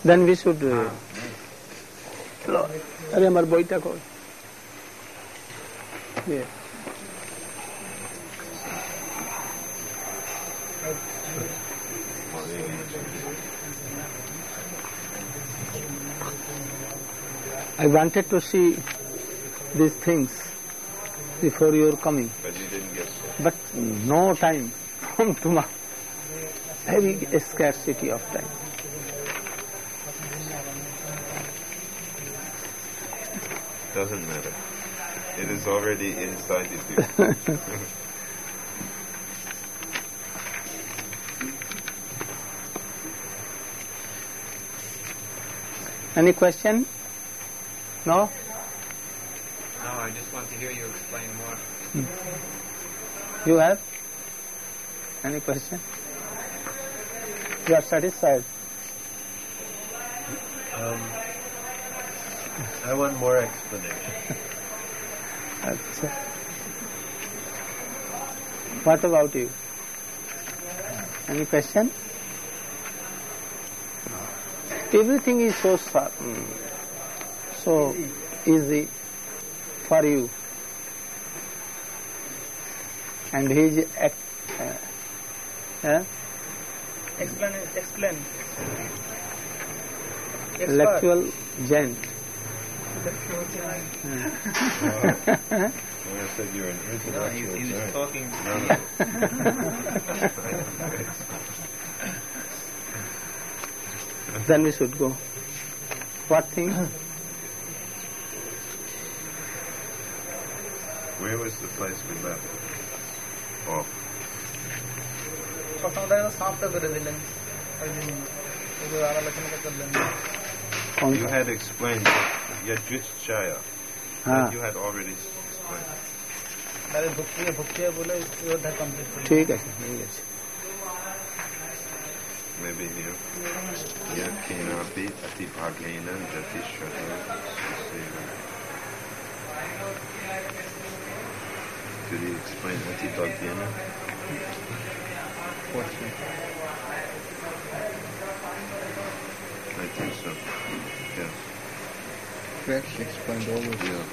Then we should... अरे हमारे बोईटा को... Yeah. I wanted to see these things before your coming. But you didn't get there. But no time from tomorrow. Very scarcity of time. Doesn't matter. It is already inside of you. Any question? No? No, I just want to hear you explain more. You have? Any question? You are satisfied? I want more explanation. Achha. What about you? Any question? Everything is so easy for you. And he is Explain. intellectual gent. I said you're an intellectual. No, he was giant. talking. No. Then we should go. What thing? Where was the place we left? Oh, you had explained Yajutchaya. That you had already explained. ठीक है Maybe here. Yakinapi atibhagena jatishata suseva. Did he explain atibhagena? I think so. Yes. We actually explained all of Yeah.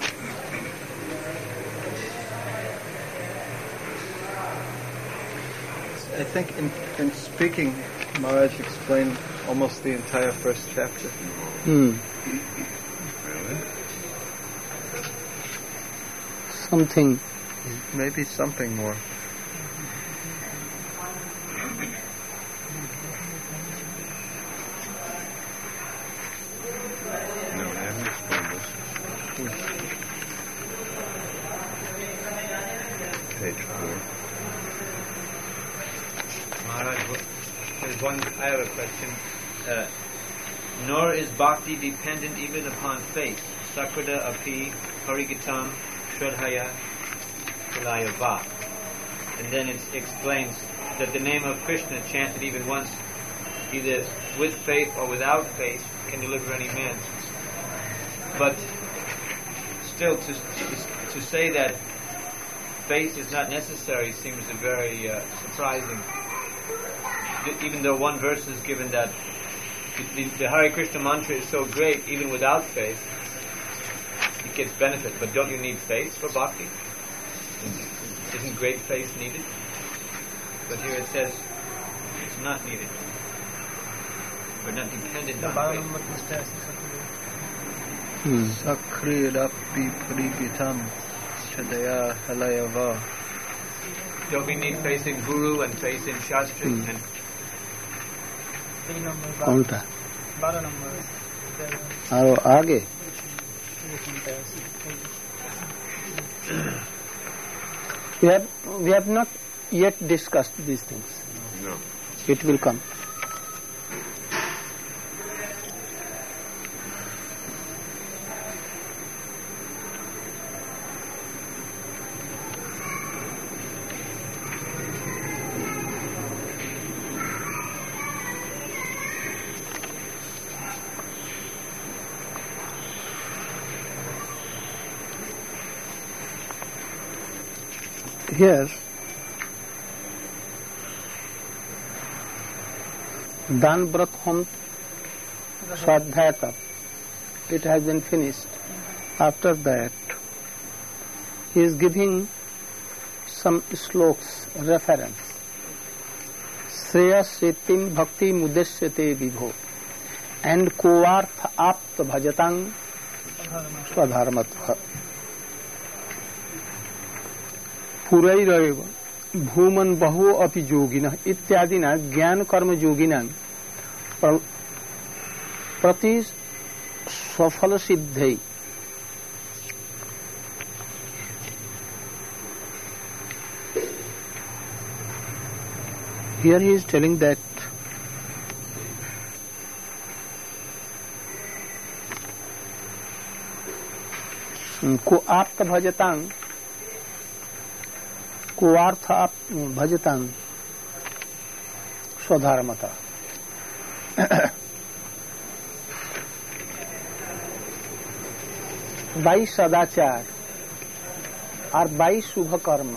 I think in speaking, Maharaj explained almost the entire first chapter. Really? something Maybe something more. No, I haven't explained this. Page 4. Maharaj, there's one. I have a question. Nor is bhakti dependent even upon faith. Sakrada api parigitam shraddhaya kulayava. And then it explains that the name of Krishna chanted even once, either with faith or without faith, can deliver any man. But still, to say that faith is not necessary seems very surprising. Even though one verse is given that the Hare Krishna mantra is so great, even without faith, it gets benefit. But don't you need faith for bhakti? Isn't great faith needed? But here it says it's not needed. We're not dependent on faith. Sakrirapi parigitam shadaya halayava. Don't we need faith in Guru and faith in Shastra? And कौन था और आगे we have not yet discussed these things. No. It will come. Here, दान व्रत हम Swadhyaya Tap. It has been finished. After that, he is giving some sloks, reference. Shreya Shetim Bhakti Mudeshyate Vibho and Koarth Apt Bhajatang Swadharmatva. Purairaiva Bhuman Bahu Api Yogina Ityadina Gyan Karma Yogina Prati Safala Siddhai. Here he is telling that को आप्त भजतांग को अर्थ आप bhajatam स्वधर्मता by sadachar or by shubha karma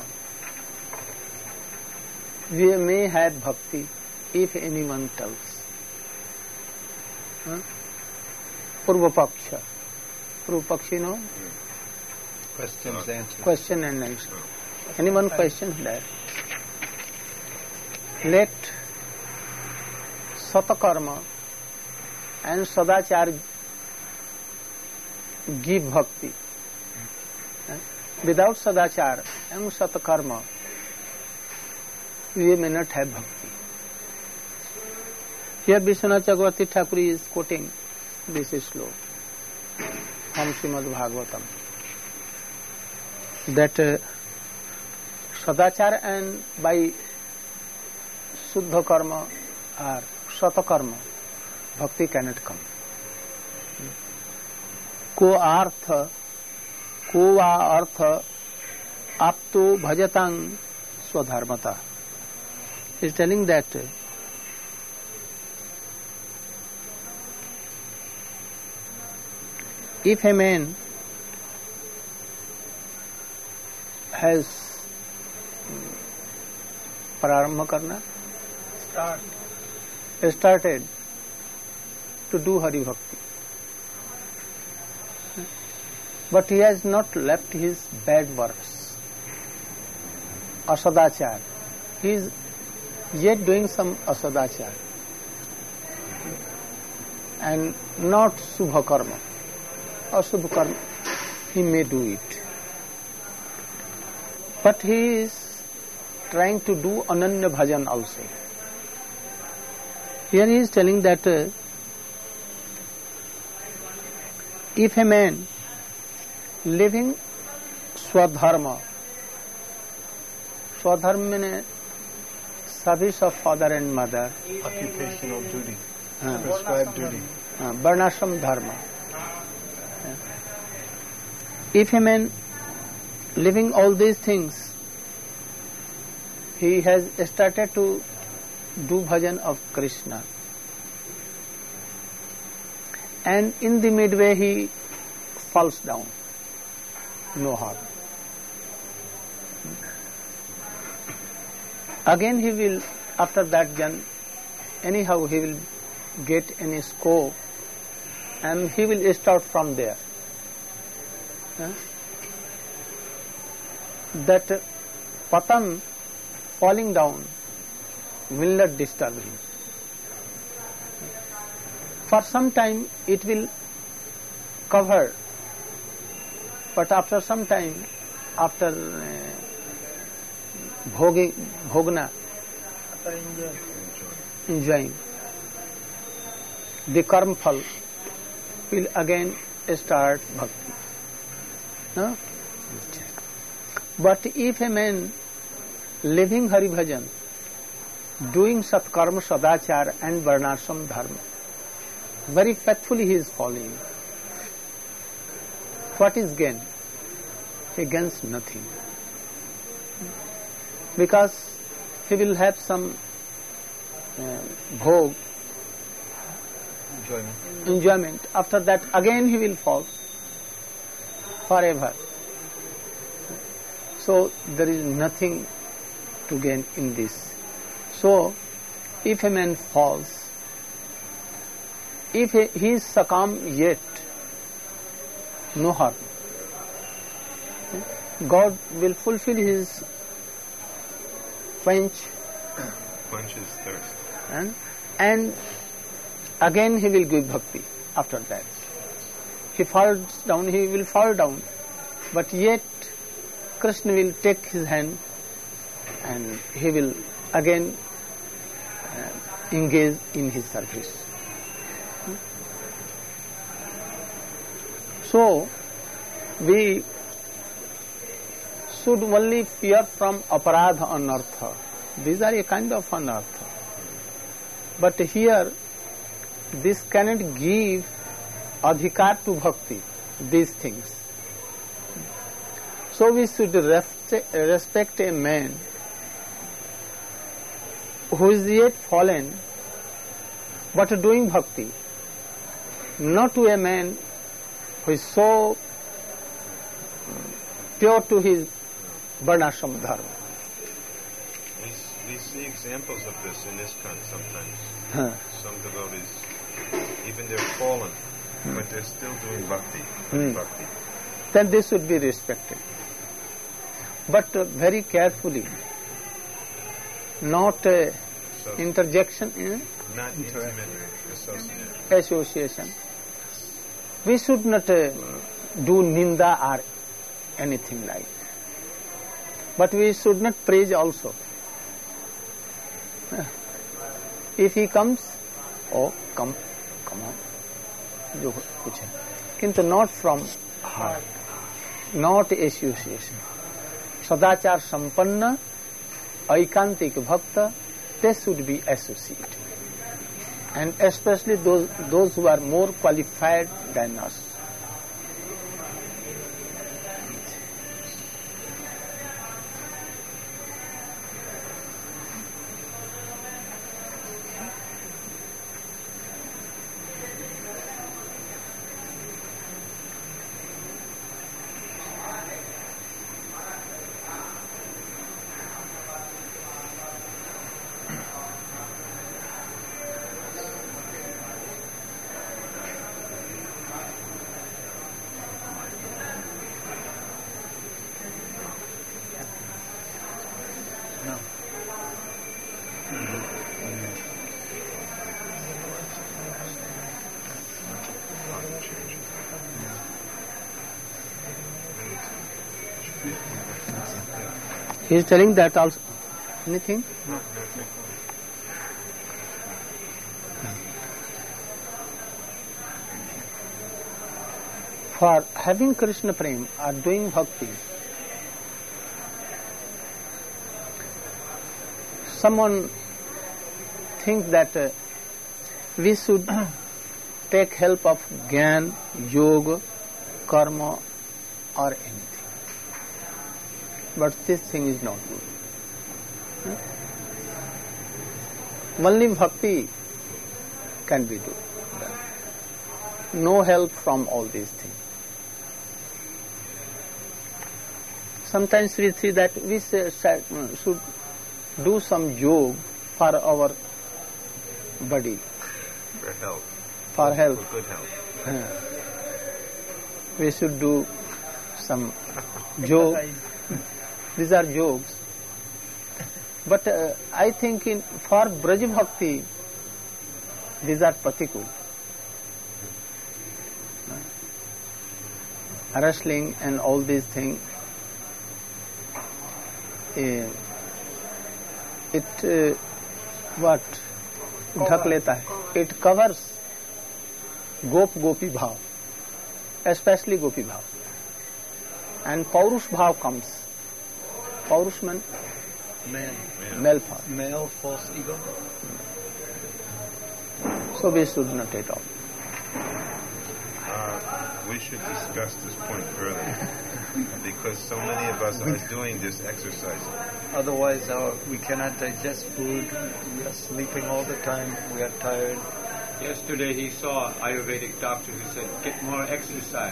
we may have bhakti if anyone tells. Purva Paksha. Purva Paksha, no? Questions, answers. Question and answer. Anyone questions that? Let Satakarma and Sadachar give bhakti. Without Sadachar and Satakarma, we may not have bhakti. Here Vishwanath Chakravarti Thakur is quoting this sloka from Srimad Bhagavatam. That Sadachar and by Suddha Karma or Satakarma, bhakti cannot come. Ko artha apto bhajatang swadharmata. He is telling that if a man has prarambha karna, started to do Hari Bhakti, but he has not left his bad works, asadachar. He is yet doing some asadachar and not subha karma. Asubha karma, he may do it. But he is trying to do ananya bhajan also. Here he is telling that if a man living swadharma, swadharma means service of father and mother, occupational duty, prescribed duty, varnashram dharma. If a man living all these things, he has started to do bhajan of Krishna, and in the midway he falls down, no harm. Again he will, after that then, anyhow he will get any scope and he will start from there. That patan, falling down, will not disturb him. For some time it will cover, but after some time, after bhogna, enjoying, the karma phal will again start bhakti. No? But if a man living Hari Bhajan, doing Satkarma, Sadachar and Varnashram Dharma, very faithfully he is following, what is gain? He gains nothing. Because he will have some bhog, enjoyment. After that again he will fall forever. So there is nothing to gain in this. So if a man falls, if he is succumb yet, no harm. God will fulfill his quench Quenches thirst. and again he will give bhakti after that. He falls down, he will fall down, but yet Krishna will take his hand and he will again engage in his service. So, we should only fear from aparadha anartha. These are a kind of anartha. But here, this cannot give adhikar to bhakti, these things. So we should respect a man who is yet fallen, but doing bhakti, not to a man who is so pure to his varnashram dharma. We see examples of this in ISKCON sometimes. Some devotees, even they're fallen, but they're still doing bhakti. Bhakti. Then this should be respected. But very carefully, not interjection in Not intimate association. association. We should not do ninda or anything like. But we should not praise also. If he comes, oh, come on, जो कुछ है, किंतु not from heart, not association. सदाचार संपन्न, ऐकांतिक भक्त, they should be associated, and especially those who are more qualified than us. He is telling that also. Anything? No. For having Krishna Prem or doing bhakti, someone thinks that we should take help of Gyan, Yoga, Karma or anything. But this thing is not good. Only bhakti can be done. No help from all these things. Sometimes we see that we should do some yoga for our body. For health. For health. For good health. We should do some yoga. These are jokes. But I think for Braj Bhakti, these are particular. Wrestling and all these things, it what ढक लेता है. It covers Gopi bhav, especially Gopi bhav, and Paurush bhav comes. Paurush man, male form. Male false ego. So we should not at all. We should discuss this point further because so many of us are doing this exercise. Otherwise, we cannot digest food. We are sleeping all the time. We are tired. Yesterday he saw an Ayurvedic doctor who said, get more exercise.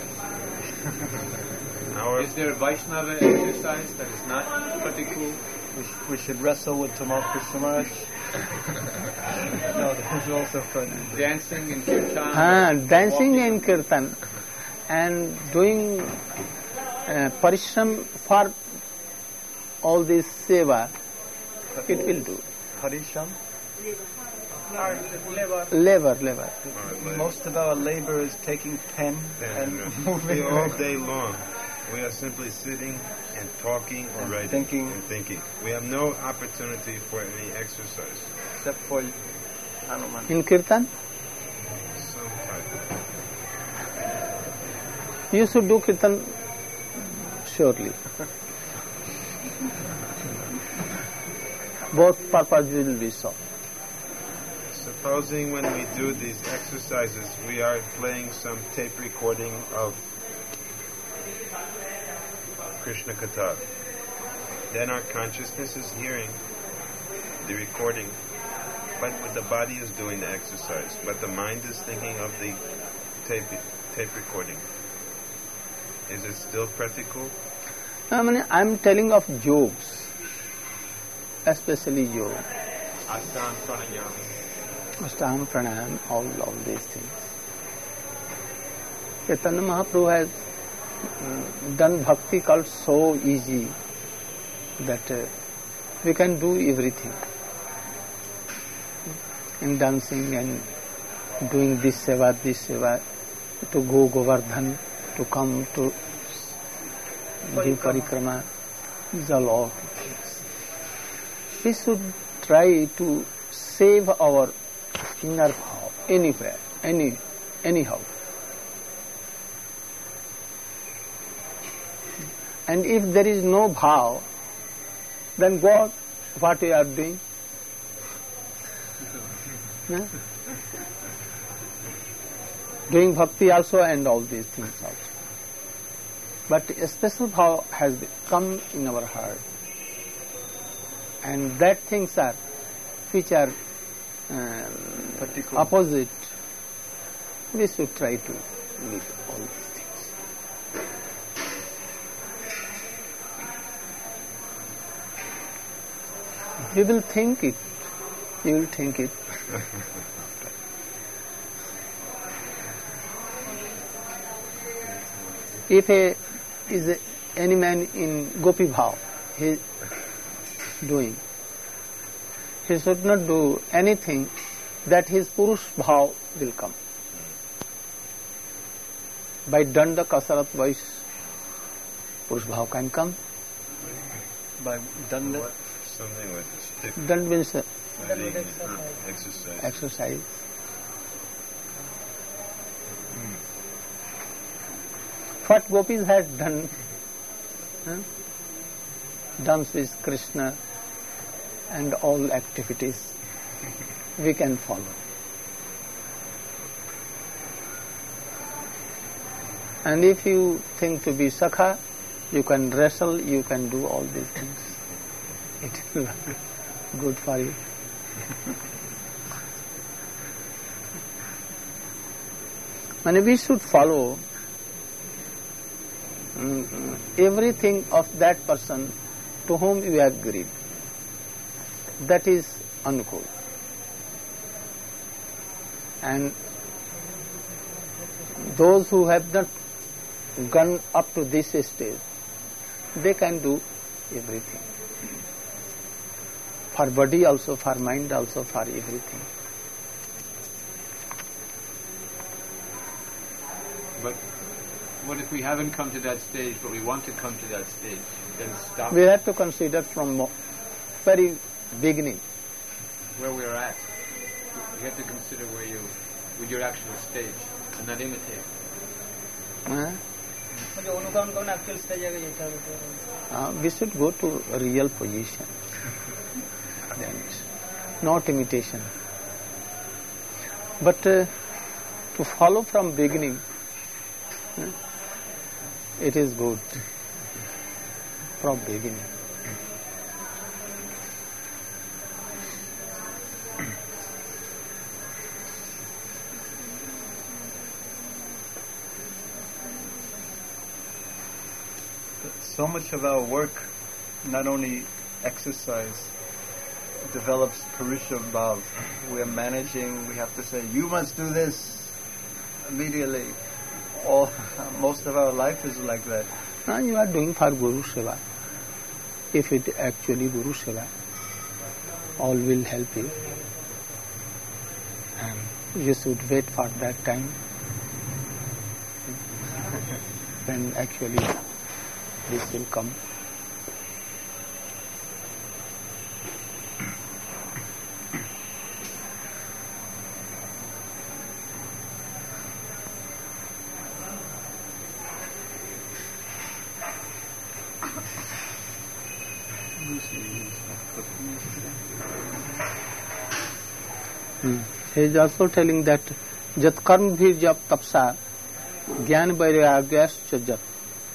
Is there a Vaishnava exercise that is not particular? We should wrestle with Tamal Krishna Maharaj. No, there's also fun. Dancing in kirtan. Dancing in kirtan and doing parishram for all this seva, it will do. Parishram? Labor. Most of our labor is taking pen and moving all day long. We are simply sitting and talking or writing and thinking. We have no opportunity for any exercise. Except for Hanuman. In kirtan? Sometimes. You should do kirtan surely. Both purposes will be solved. Supposing when we do these exercises, we are playing some tape recording of Krishna Katha, then our consciousness is hearing the recording, but the body is doing the exercise, but the mind is thinking of the tape recording. Is it still practical? I'm telling of yogas, especially yoga. Ashtanga pranayam, all these things. Chaitanya Mahaprabhu has done bhakti called so easy that we can do everything. In dancing and doing this seva, to go Govardhan, to come to do parikrama, these are all things. We should try to save our inner bhav anywhere, anyhow. And if there is no bhav, then what we are doing? Doing bhakti also and all these things also. But a special bhav has come in our heart. And that things are, which are opposite, we should try to leave all these things. You will think it. If any man in Gopi Bhav, he is doing, he should not do anything that his Purush Bhav will come. By Danda Kasarat voice, Purush Bhav can come. By Danda? Something like a stick. Danda means exercise. What gopis had done, dance with Krishna and all activities, we can follow. And if you think to be Sakha, you can wrestle, you can do all these things. It will be good for you. And we should follow everything of that person to whom we are agreed. That is Anukul. And those who have not gone up to this stage, they can do everything. For body also, for mind also, for everything. But what if we haven't come to that stage, but we want to come to that stage? Then stop. We have to consider from very beginning. Where we are at. You have to consider with your actual stage, and not imitate. We should go to a real position. Then, not imitation. But to follow from beginning, it is good. From beginning. So much of our work, not only exercise, develops Purusha Bhav. We are managing, we have to say, you must do this immediately. Most of our life is like that. Now you are doing for Guru Seva. If it actually Guru Seva, all will help you. And you should wait for that time when actually this will come. He is also telling that jat karm bhi jab tapsa jnana vairagya jat.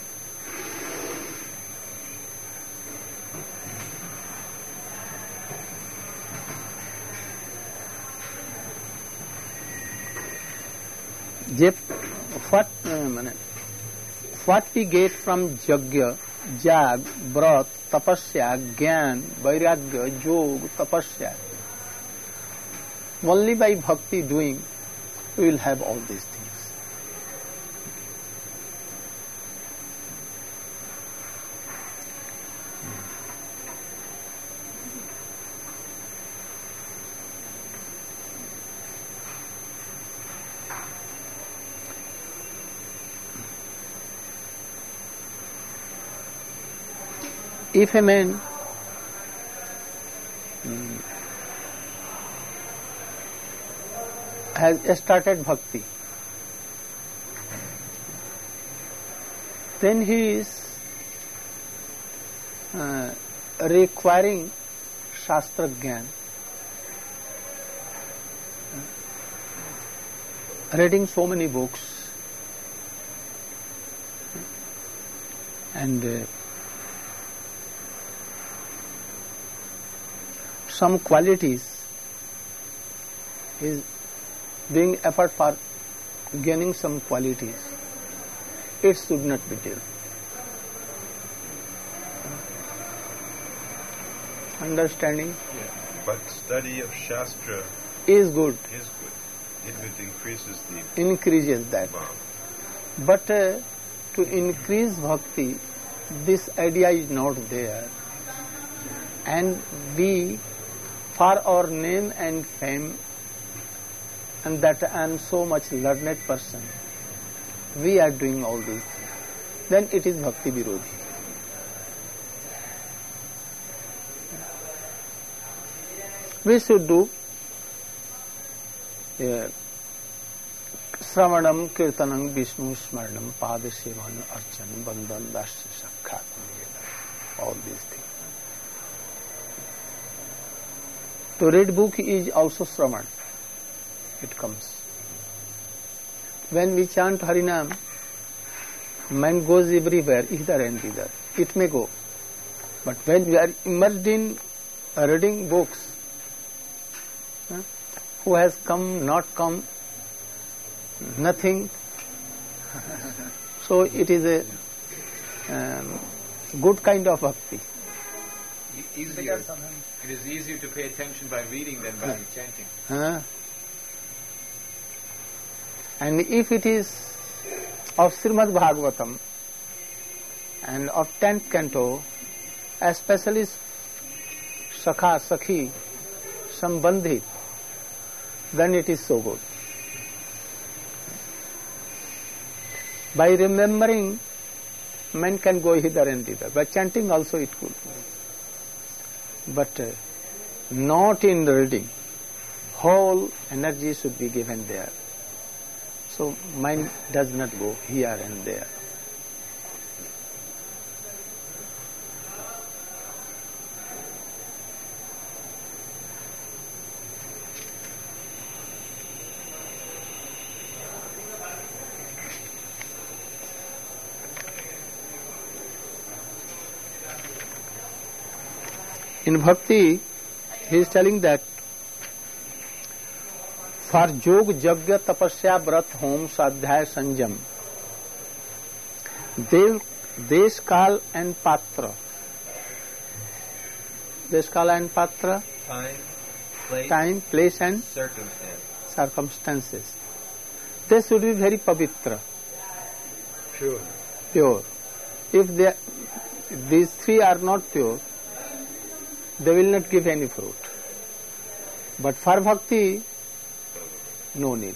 What we get from yajna, jag, brat, tapasya, gyan, vairagya, yog, tapasya, only by bhakti doing, we will have all these things. If a man has started bhakti, then he is requiring Shastra Gyan, reading so many books, and some qualities is doing effort for gaining some qualities. It should not be there. Understanding? Yeah. But study of Shastra is good. It increases that. bhav. But to increase bhakti, this idea is not there. And we, for our name and fame, and that I am so much learned person, we are doing all these things, then it is bhakti virodhi. We should do Sravanam, Kirtanam, Vishnu Smaranam, Padasevan, Archanam, Bandhan, Dasya, Sakkhat, all these things. To read book is also Sravan. It comes. When we chant Harinam, mind goes everywhere, hither and thither. It may go. But when we are immersed in reading books, who has come, not come, nothing. So it is a good kind of bhakti. It is easier to pay attention by reading than by chanting. And if it is of Srimad Bhagavatam and of 10th canto, especially Sakha, Sakhi, Sambandhi, then it is so good. By remembering, man can go hither and thither. By chanting also it could. But not in reading. Whole energy should be given there. So mind does not go here and there. In Bhakti, he is telling that for Yog, Yajna, Tapasya, Vrat, Hom, Sadhyaya, Sanjam, Desh, Kal and Patra. Desh, Kal and Patra? time, place, and circumstance. They should be very pavitra, pure. If these three are not pure, they will not give any fruit. But for bhakti, no need.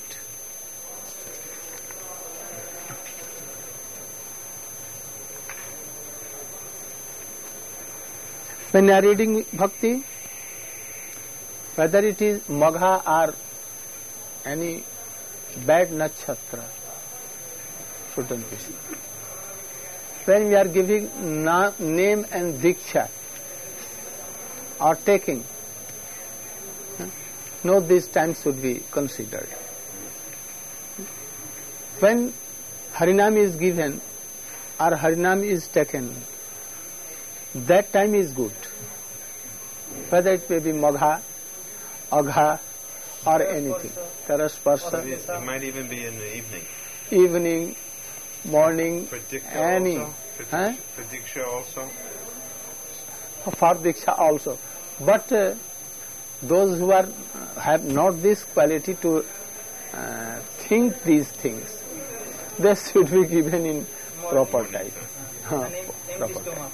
When you are reading bhakti, whether it is Magha or any bad nakshatra, shouldn't be seen. When we are giving name and diksha or taking, no, these times should be considered. When Harinam is given or Harinam is taken, that time is good. Whether it may be Magha, Agha or anything. Karasparsa. It might even be in the evening. Evening, morning, For Diksha any. also? For Diksha also? For Diksha also. But those who have not this quality to think these things, they should be given in proper time. Proper time.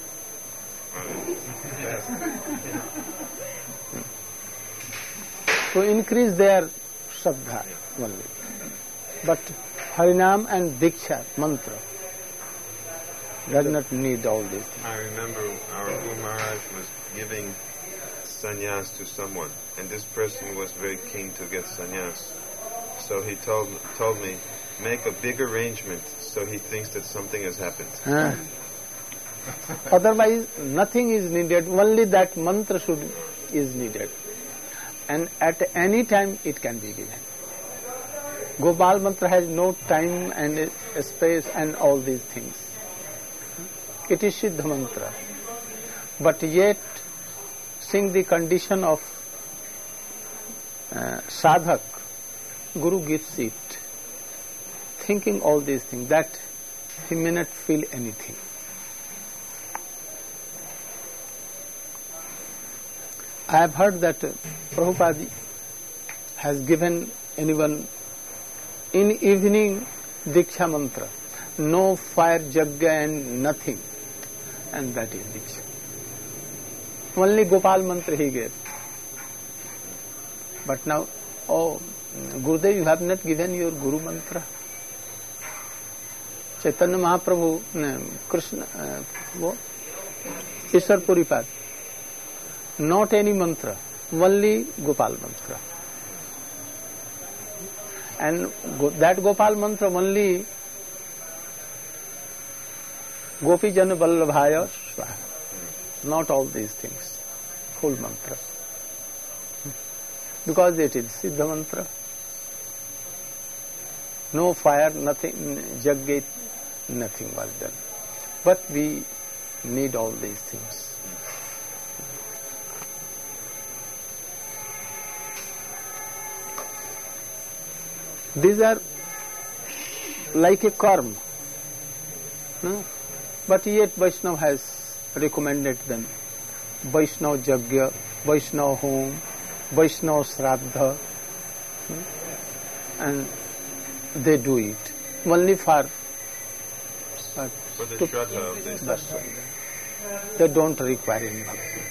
To increase their Shraddha only. But Harinam and Diksha, mantra, does not need all these things. I remember our Guru Maharaj was giving sannyas to someone, and this person was very keen to get sannyas. So he told me, make a big arrangement so he thinks that something has happened. Otherwise, nothing is needed. Only that mantra is needed. And at any time it can be given. Gopal mantra has no time and space and all these things. It is Siddha mantra. But yet, seeing the condition of sadhak, Guru gives it, thinking all these things, that he may not feel anything. I have heard that Prabhupada has given anyone in evening Diksha mantra, no fire jagga and nothing, and that is Diksha. Only Gopal mantra he gave. But now, Gurudev, you have not given your Guru mantra. Chaitanya Mahaprabhu, Krishna, Ishwar Puripad, not any mantra, only Gopal mantra. And that Gopal mantra only Gopi Jana Vallabhaya Swaha. Not all these things. Full mantra. Because it is Siddha mantra. No fire, nothing, Jaggate, nothing was done. But we need all these things. These are like a karma. No? But yet Vaishnava has recommended them. Vaishnava Jagya, Vaishnava Home, Vaishnava Shraddha. And they do it. Only for the Shraddha of this. They don't require any bhakti.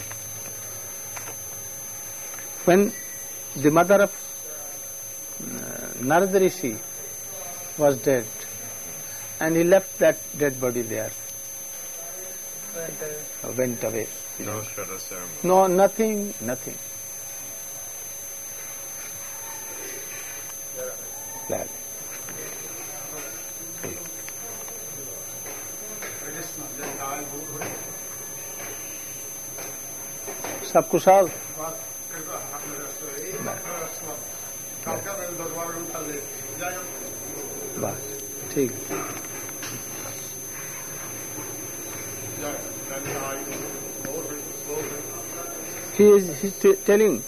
When the mother of Narada Rishi was dead, and he left that dead body there. Went away. No Shraddha ceremony. No, nothing. Glad. सब कुशल बस ठीक he is telling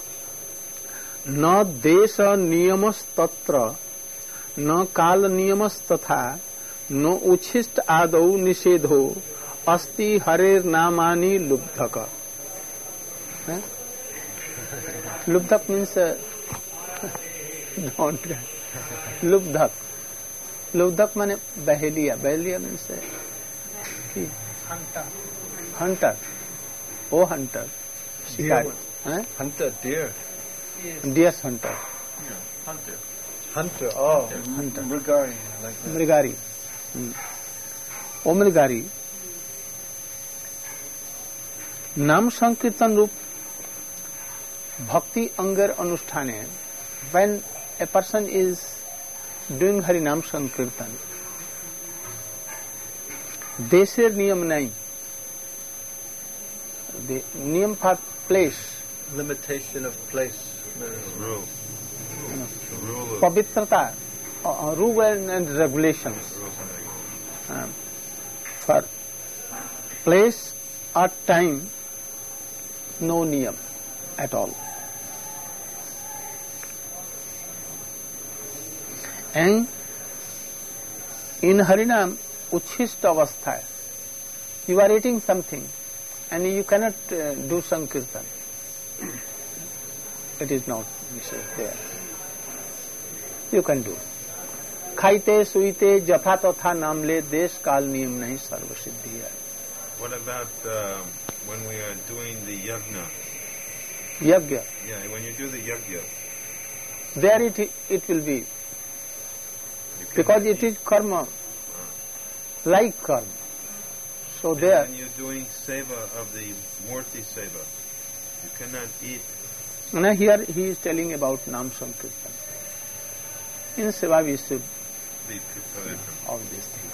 न देश नियमस्तत्र न काल नियमस्तथा न उच्छिष्ट आदौ निषेधो अस्ति हरेर नामानि लुब्धक. Lubdak means don't get. Lubdak. Lubdak means Bahelia. Bahelia means hunter. Oh, hunter. Shikari. Hunter, deer. Deer hunter. Hunter, oh. Hunter. Mrigari, like that. Mrigari. O Mrigari. नाम संकीर्तन रूप bhakti angar anusthane, when a person is doing Harinam Sankirtan, desher niyam nahi. The niyam for place, Limitation of place. Rule. Rule of pavitrata, rule and regulations. rules and regulations. For place or time, no niyam at all. And in Harinam, Uchhishta avastha, you are eating something and you cannot do Sankirtan. It is not there. You can do. Khaite, suite, japa tatha namle, desh kal niyam nahi sarva siddhi hai. What about when we are doing the yajna? Yajna. Yeah, when you do the yajna. There it will be. Because it is karma, like karma. So and there. when you're doing seva of the Murti seva, you cannot eat. Now here he is telling about Nam Sankirtan. In Seva we should Be prepared from. all these things.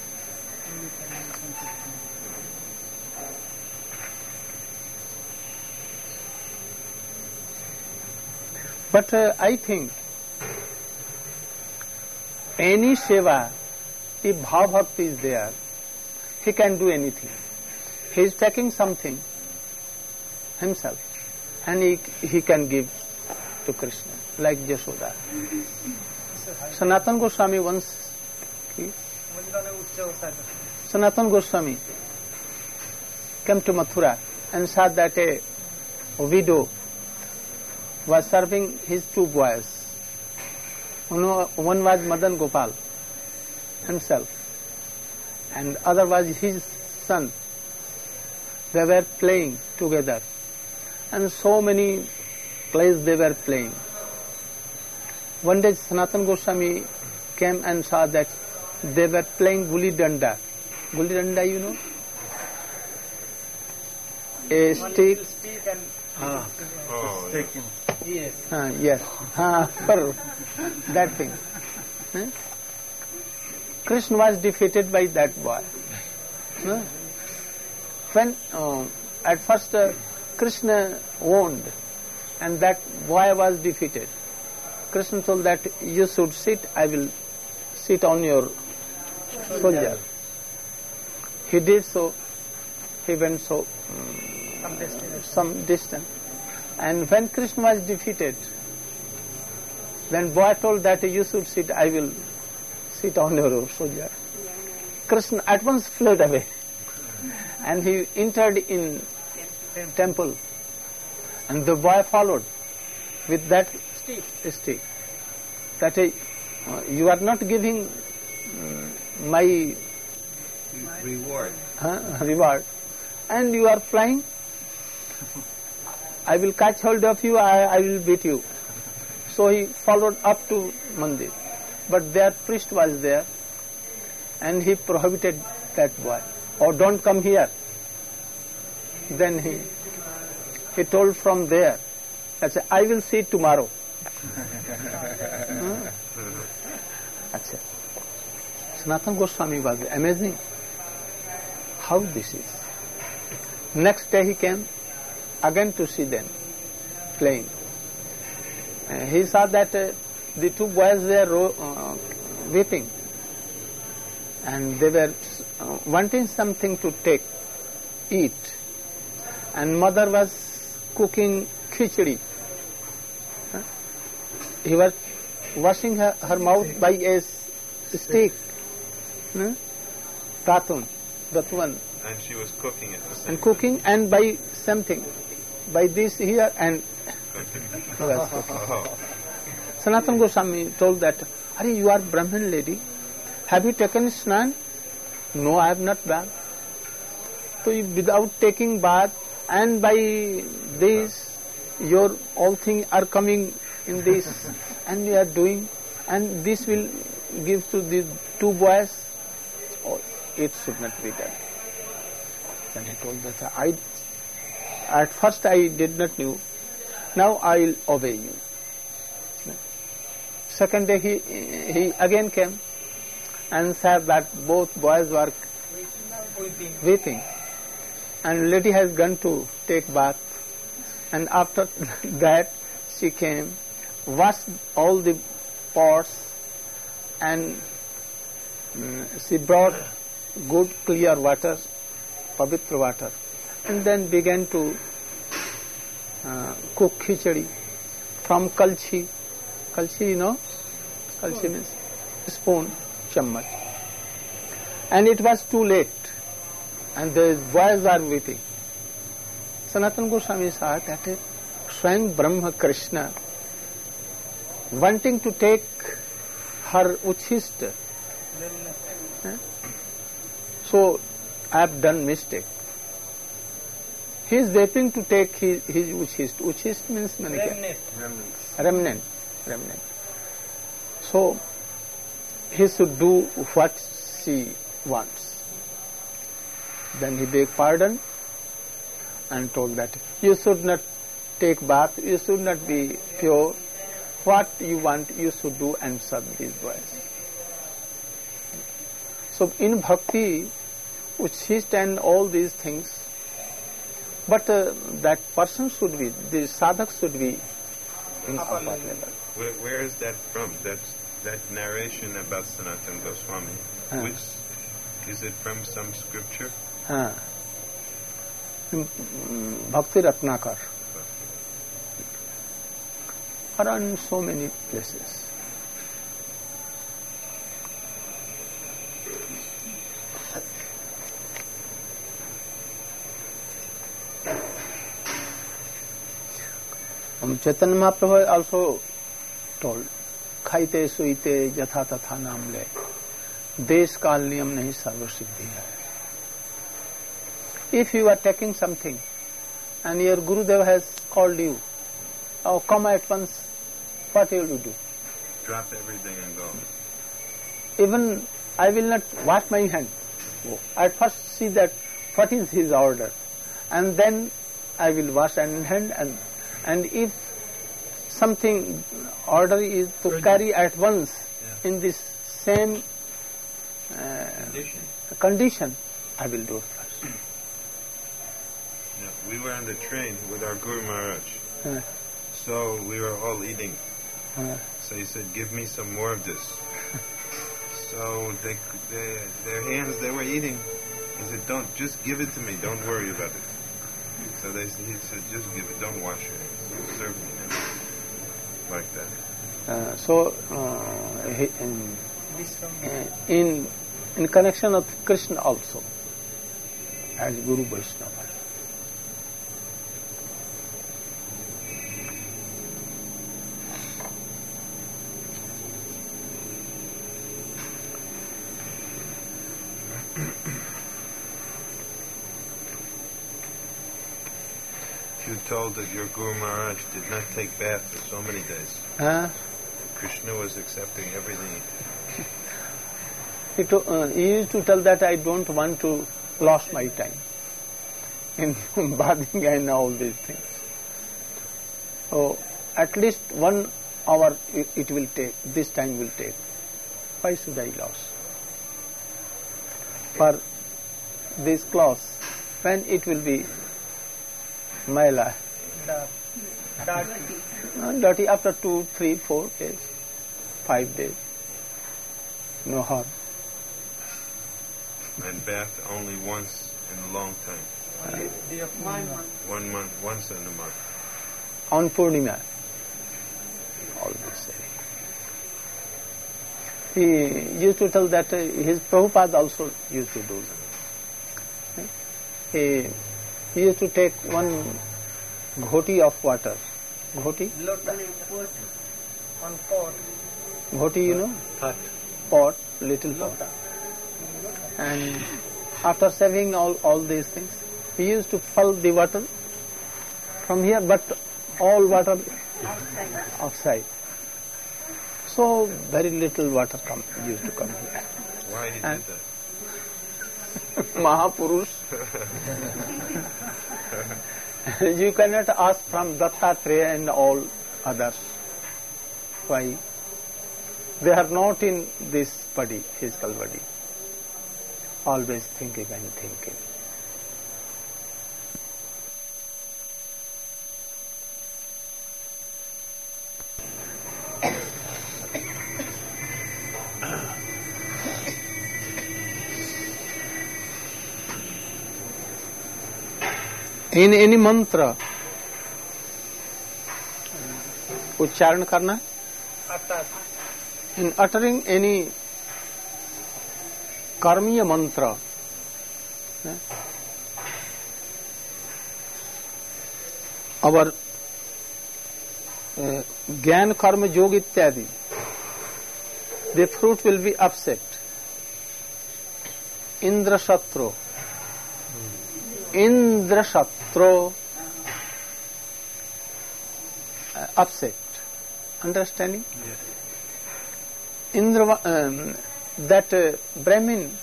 But I think any seva, if bhav bhakti is there, he can do anything. He is taking something himself and he can give to Krishna, like Jashoda. Sanatan Goswami once, Sanatan Goswami came to Mathura and saw that a widow was serving his two boys. One was Madan Gopal himself and other was his son. They were playing together and so many plays they were playing. One day Sanatan Goswami came and saw that they were playing Guli Danda. Guli Danda, you know? A stick. Oh, yeah. Yes. Yes. That thing. Krishna was defeated by that boy. When at first Krishna warned and that boy was defeated, Krishna told that you should sit, I will sit on your shoulder. He did so. He went so some distance. And when Krishna was defeated, then boy told that you should sit, I will sit on your shoulder. Krishna at once fled away and he entered in temple and the boy followed with that stick. That you are not giving my Reward. reward and you are flying. I will catch hold of you, I will beat you. So he followed up to Mandir. But their priest was there and he prohibited that boy. Oh, don't come here. Then he told from there, that I will see tomorrow. Achha. Sanatana Goswami was amazing. How this is. Next day he came again to see them playing. He saw that the two boys were weeping and they were wanting something to eat. And mother was cooking khichdi. He was washing her mouth by a stick. Datun. And she was cooking it. And cooking and by something. By this here and cooking. who was cooking. Oh, Sanatana Goswami told that, "Are you are Brahmin lady? Have you taken snan?" "No, I have not done." So without taking bath, and by this, your all things are coming in this, and you are doing, and this will give to these two boys. Oh, it should not be done. Then he told that at first I did not know. Now I will obey you. Second day he again came and said that both boys were weeping, and lady has gone to take bath, and after that she came, washed all the pots, and she brought good clear water, pavitra water, and then began to cook khichdi from kalchi. Kalchi, you know? Kalchi means spoon, chammach. And it was too late, and the boys were weeping. Sanatana Goswami saw that Swayam Brahma Krishna, wanting to take her uchhist, so I have done mistake. He is waiting to take his uchhist. Uchhist means remnant. So he should do what she wants. Then he begged pardon and told that you should not take bath, you should not be pure. What you want, you should do and serve these boys. So in bhakti, uchhist and all these things, but that person should be, the sadhak should be in upper level. Where is that from? That narration about Sanatana Goswami. Which is it from? Some scripture? Bhakti Ratnakar. Are in so many places. Chaitanya Mahaprabhu also told, खाइते सुईते यथा तथा नाम ले, देश काल नियम नहीं सर्व सिद्धि है. If you are taking something and your Gurudev has called you, oh, come at once, what will you do? Drop everything and go. Even I will not wash my hand. At first see that what is his order, and then I will wash my hand, and if something order is to carry at once in this same condition, I will do it first. Yeah, we were on the train with our Guru Maharaj. So we were all eating. So he said, give me some more of this. So their hands, they were eating. He said, just give it to me. Don't worry about it. So he said, just give it. Don't wash your hands. Serve me now. Like that. In connection of Krishna also, as Guru Vaishnava. You told that your Guru Maharaj did not take bath for so many days. Krishna was accepting everything. He used to tell that I don't want to lose my time in bathing and all these things. So at least 1 hour it will take, this time will take. Why should I lose? For these clothes, when it will be Maila. Dirty after 2, 3, 4 days, 5 days. No harm. And bath only once in a long time. 1 month, once in a month. On Purnima. Always say. He used to tell that his Prabhupada also used to do that. He used to take 1 ghoti of water Ghoti? On pot. Ghoti, you know? Pot. Pot, little pot. And after serving all these things, he used to fill the water from here, but all water outside. So very little water used to come here. Why he And- did that? Mahapurush. You cannot ask from Dattatreya and all others. Why? They are not in this body, physical body. Always thinking and thinking. In any mantra, उच्चारण करना Atas. in uttering any karmiya mantra, our ज्ञान कर्म योग इत्यादि, the fruit will be upset. Indra Shatru, upset. Understanding? Yes. Indra, that Brahmin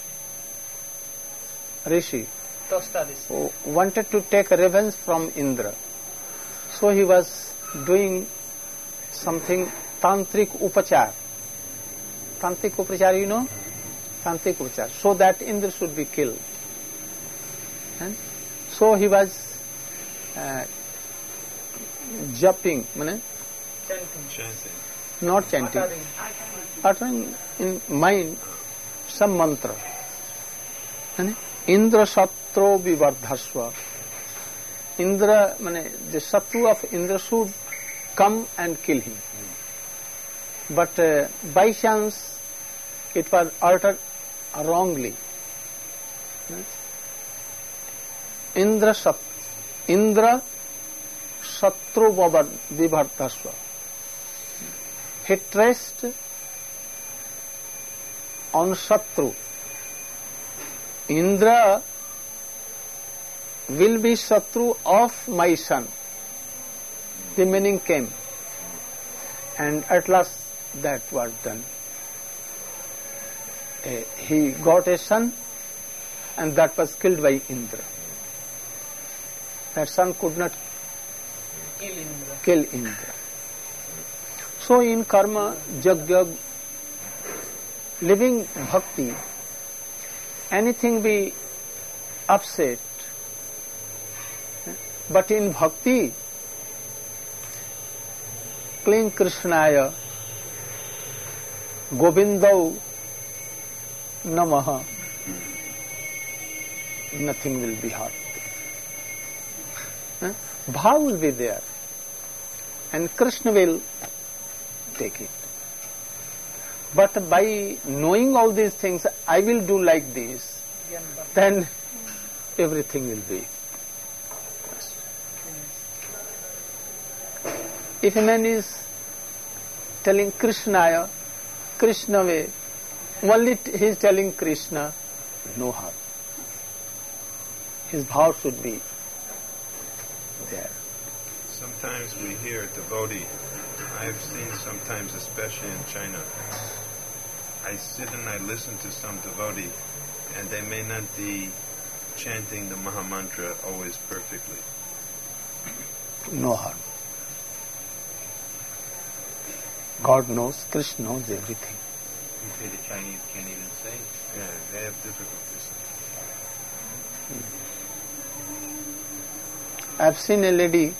Rishi Tostadis. wanted to take revenge from Indra. So he was doing something tantric upachar. Tantric upachar, you know? Tantric upachar. So that Indra should be killed. And so he was jumping, Chanting. Chanting. not chanting, Uttering. uttering in mind some mantra. And Indra Shatro Vivardhasva. Indra, the Shatru of Indra should come and kill him. But by chance it was uttered wrongly. Indra Shatru Vivardhasva. He traced on Shatru. Indra will be Shatru of my son. The meaning came. And at last that was done. He got a son and that was killed by Indra. That son could not kill Indra. So in karma, yajna, living bhakti, anything be upset, but in bhakti, cling Krishnaya, Govindau Namaha, nothing will be hurt. Bhav will be there, and Krishna will take it. But by knowing all these things, I will do like this, then everything will be. If a man is telling Krishnaya, Krishna way, only he is telling Krishna, no harm. His bhav should be there. Sometimes we hear a devotee. I've seen sometimes, especially in China, I sit and I listen to some devotee, and they may not be chanting the Mahamantra always perfectly. No harm. God knows, Krishna knows everything. You say the Chinese can't even say. Yeah, they have difficulties. I've seen a lady,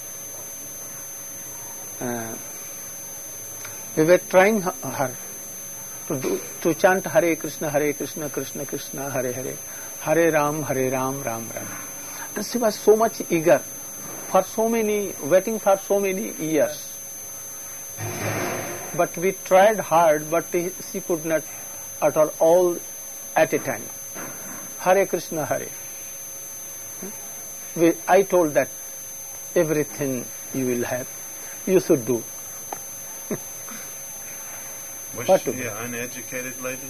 we were trying her to chant Hare Krishna, Krishna Krishna, Hare Hare, Hare Ram, Ram Ram. And she was so much eager, waiting for so many years. But we tried hard, but she could not utter all at a time. Hare Krishna, Hare. I told that everything you will have. you should do. Was What she to do? an uneducated lady?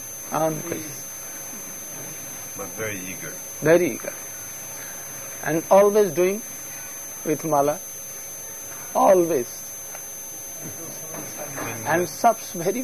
But very eager. Very eager. And always doing with mala. Always. And subs very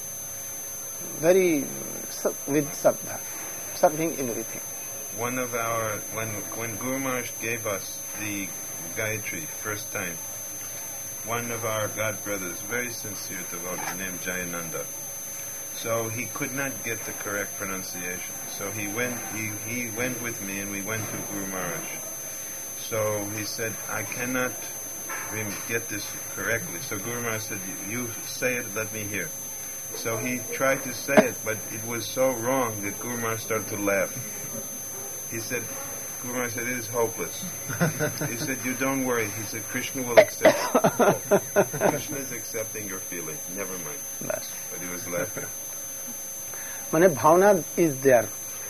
with sabdha. Serving everything. One of our, when Guru Maharaj gave us the Gayatri first time, one of our god brothers, very sincere devotee, named Jayananda, so he could not get the correct pronunciation. So he went with me and we went to Guru Maharaj. So he said, I cannot get this correctly. So Guru Maharaj said, you say it, let me hear. So he tried to say it, but it was so wrong that Guru Maharaj started to laugh. He said, Guru Maharaj said, it is hopeless. He said, you don't worry. He said, Krishna will accept it. Krishna is accepting your feeling. Never mind. That's But he was laughing. Mane bhavana is there.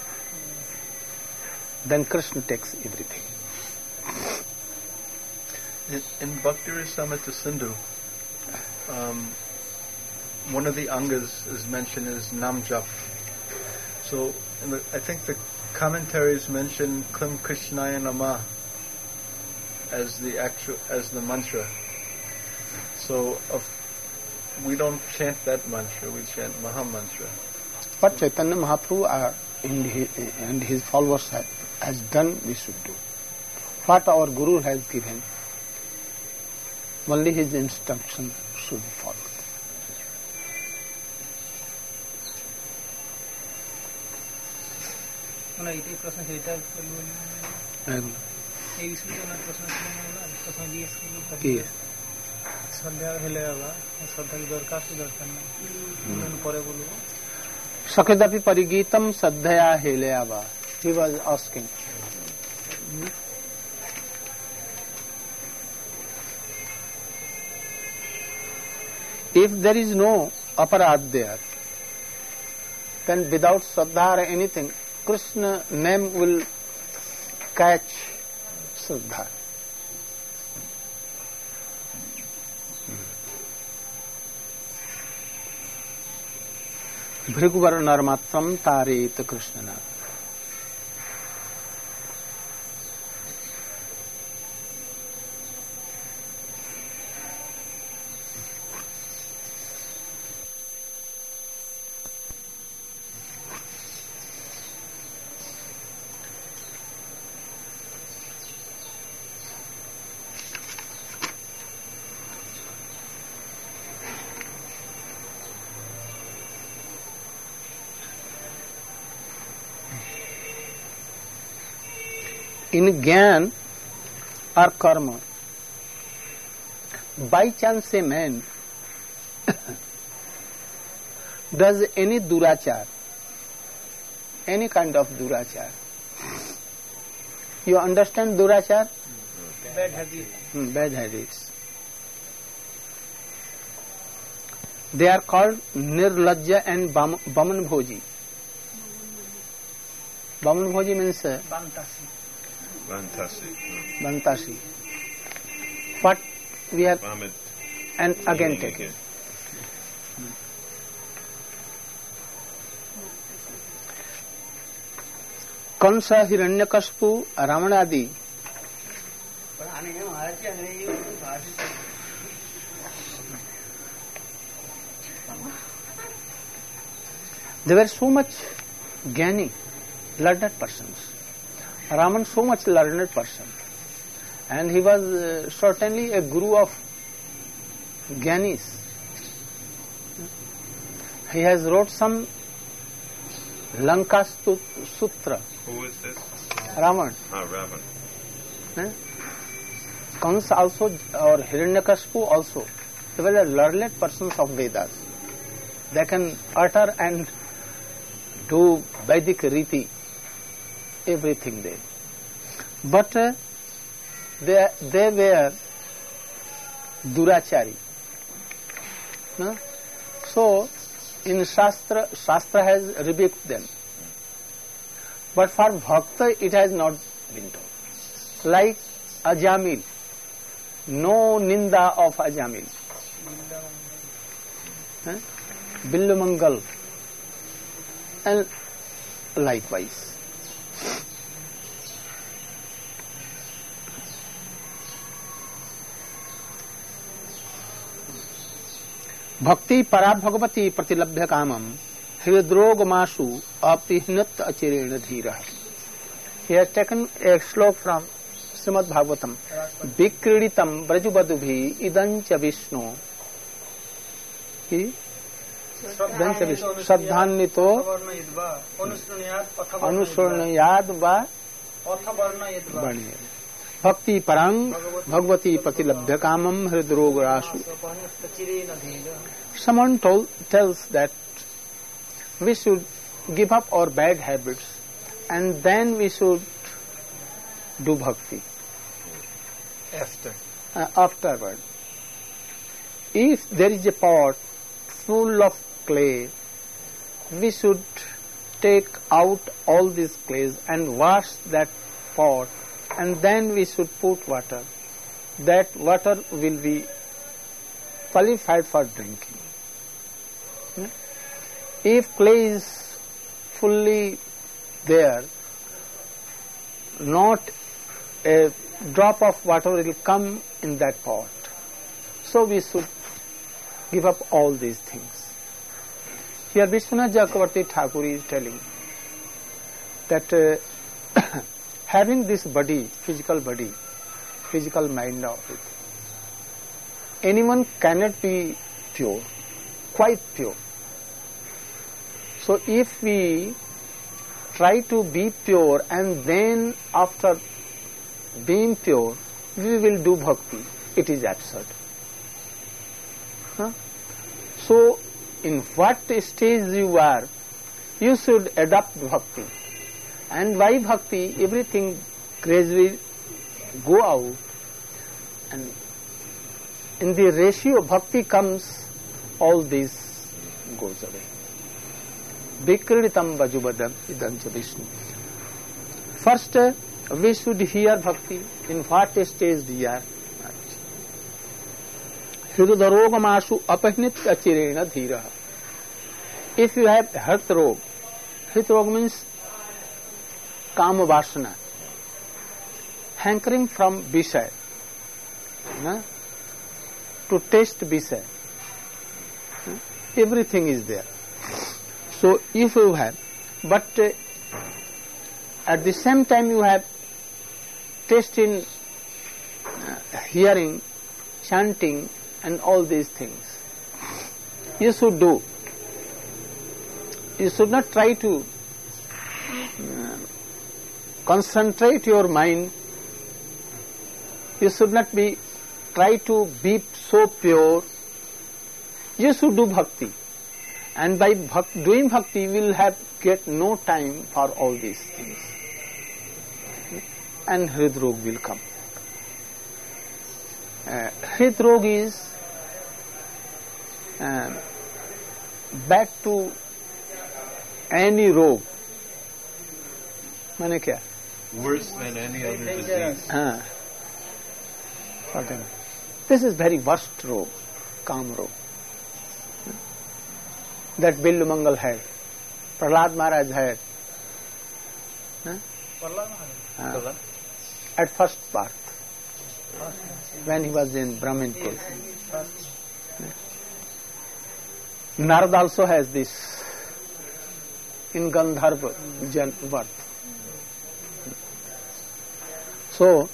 Then Krishna takes everything. In Bhakti Rasamrita Sindhu, one of the angas is mentioned as Nam Jap. So I think the commentaries mention Klim Krishnaya Namah as the mantra. So we don't chant that mantra, we chant Maha Mantra. What Chaitanya Mahaprabhu and his followers has done, we should do. What our Guru has given, only his instruction should be followed. এই প্রশ্ন সেটা এই বিষয়ে ওনার প্রশ্ন ছিল না প্রশ্ন জিজ্ঞেস করলো শ্রদ্ধা হলে বাবা শ্রদ্ধা কি দরকার কি দরকার না পরে বলবো Sakadapi parigitam saddhaya heleyava. He was asking. If there is no aparad there, then without Shraddha or anything, Krishna name will catch Shraddha. Bhriguvar narmatram taret Krishna. In Gyan or Karma, by chance a man does any durachar, any kind of durachar. You understand durachar? Bad habits. Bad habits. They are called Nirlajja and Baman Bhoji. Baman Bhoji means Bantasi. What we have Vomit. and again take it. Kansa, Hiranyakaspu, Ramanadi. They were so much Jnani, learned persons. Raman so much learned person, and he was certainly a guru of Jnanis. He has wrote some Lanka Sutra. Who is this? Raman. Ravan. Kansa also, or Hiranyakaspu also. They were the learned persons of Vedas. They can utter and do Vedic Riti, everything there. But they were Durachari. No? So, in Shastra has rebuked them. But for Bhakta, it has not been told. Like Ajamil. no ninda of Ajamil. Billumangal. And likewise. Bhakti para bhagavati pratilabhya kamam hridrogamasu apihnat achirena dhira. He has taken a slok from Srimad Bhagavatam. Vikriditam brajubadubhi idancha Vishnu. Idancha Vishnu. Shraddhanito anusurnayad va baniya. Bhakti parang bhagavati pratilabhya kamam hridrogamasu. Someone tells that we should give up our bad habits and then we should do bhakti. Afterward. If there is a pot full of clay, we should take out all these clays and wash that pot, and then we should put water. That water will be qualified for drinking. If clay is fully there, not a drop of water will come in that pot. So we should give up all these things. Here Vishwanath Chakravarti Thakur is telling that having this body, physical mind of it, anyone cannot be pure, quite pure. So if we try to be pure and then after being pure we will do bhakti, it is absurd. So in what stage you are, you should adopt bhakti, and by bhakti everything gradually go out, and in the ratio bhakti comes, all this goes away. Vikriditam vajubadam idancha Vishnu. First, we should hear bhakti, in what stage we are. Hridrogamasu apahnit achirena dhira. If you have heart rog, means kama vasana, hankering from Visaya, to taste Visaya. Everything is there. So if you have, but at the same time you have taste in hearing, chanting and all these things, you should do. You should not try to concentrate your mind. You should not try to be so pure. You should do bhakti. And by doing bhakti, you will get no time for all these things. And hridrog will come. Hridrog is back to any rog. Mane kya? Worse than any other disease. This is very worst rog, Kam rog. That Billumangal had, Prahlad Maharaj had. At first birth, when he was in Brahmin Kul. Narad also has this in Gandharva birth. So,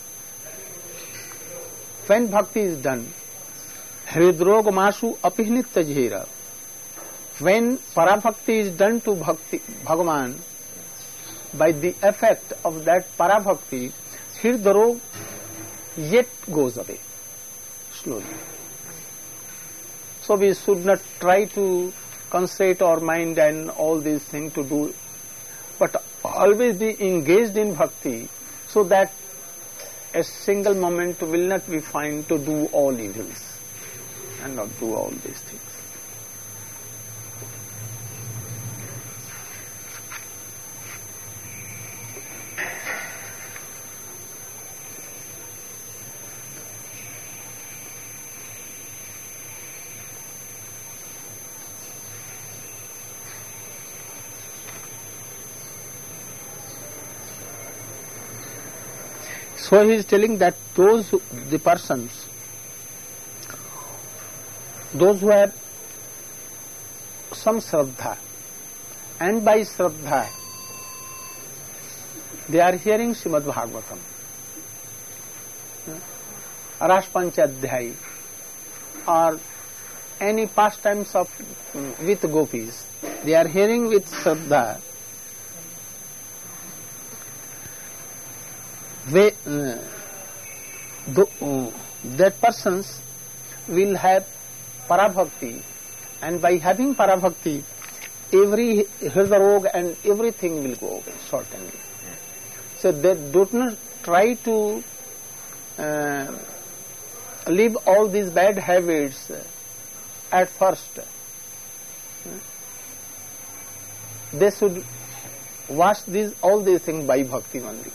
when bhakti is done, hridrogamasu apihnit tajhira. When parabhakti is done to Bhagavan, by the effect of that parabhakti, hridrog yet goes away slowly. So we should not try to concentrate our mind and all these things to do, but always be engaged in bhakti, so that a single moment will not be fine to do all evils and not do all these things. So he is telling that the persons, those who have some Shraddha, and by Shraddha they are hearing Srimad Bhagavatam, Ras Panchadhyay, or any pastimes of with gopis, they are hearing with Shraddha. That persons will have parabhakti, and by having parabhakti, every hridayog and everything will go away, certainly. So they do not try to leave all these bad habits at first. They should wash all these things by bhakti only.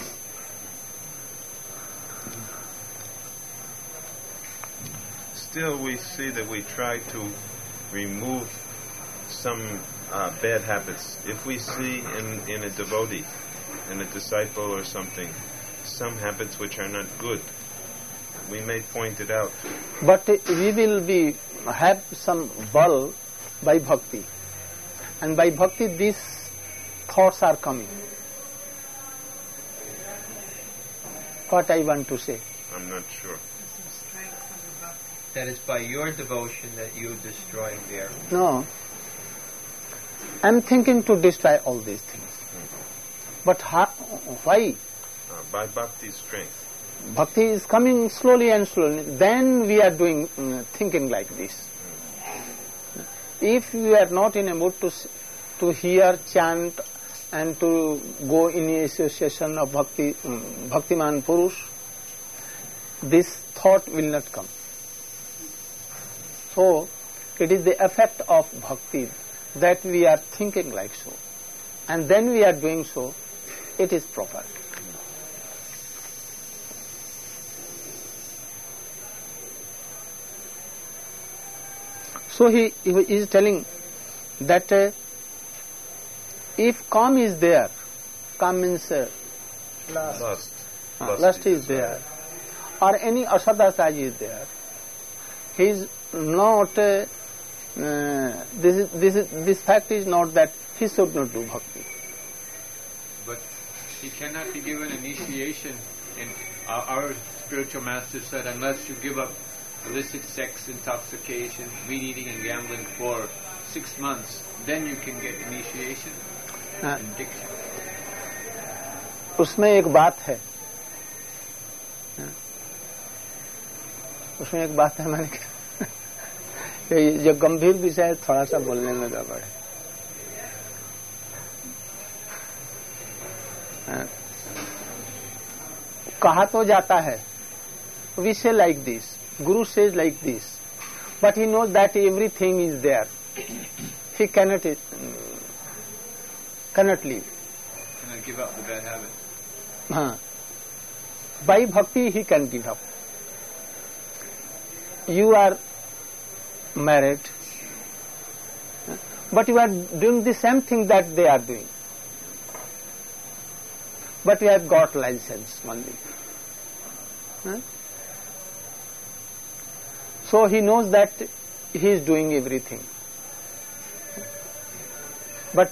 Still, we see that we try to remove some bad habits. If we see in a devotee, in a disciple or something, some habits which are not good, we may point it out. But we will have some bal by bhakti, and by bhakti these thoughts are coming. What I want to say? I'm not sure. That is by your devotion that you destroy their... No. I'm thinking to destroy all these things. But why? By bhakti's strength. Bhakti is coming slowly and slowly. Then we are thinking like this. If we are not in a mood to hear, chant, and to go in the association of Bhaktiman Purush, this thought will not come. So, it is the effect of bhakti that we are thinking like so. And then we are doing so, it is proper. So he is telling that if calm is there, calm means lust is there, or any asadasaj is there, he is not, this fact is not that he should not do bhakti. But he cannot be given initiation. And our spiritual master said, unless you give up illicit sex, intoxication, meat eating and gambling for 6 months, then you can get initiation. Addiction. उसमें एक बात है, मैंने जो गंभीर विषय है थोड़ा सा बोलने में गड़बड़ है. कहा तो जाता है, we say like this, Guru says like this, but he knows that everything is there. He cannot leave. Cannot give up the bad habit. By bhakti he can give up. You are married, but you are doing the same thing that they are doing. But you have got license only. So he knows that he is doing everything. But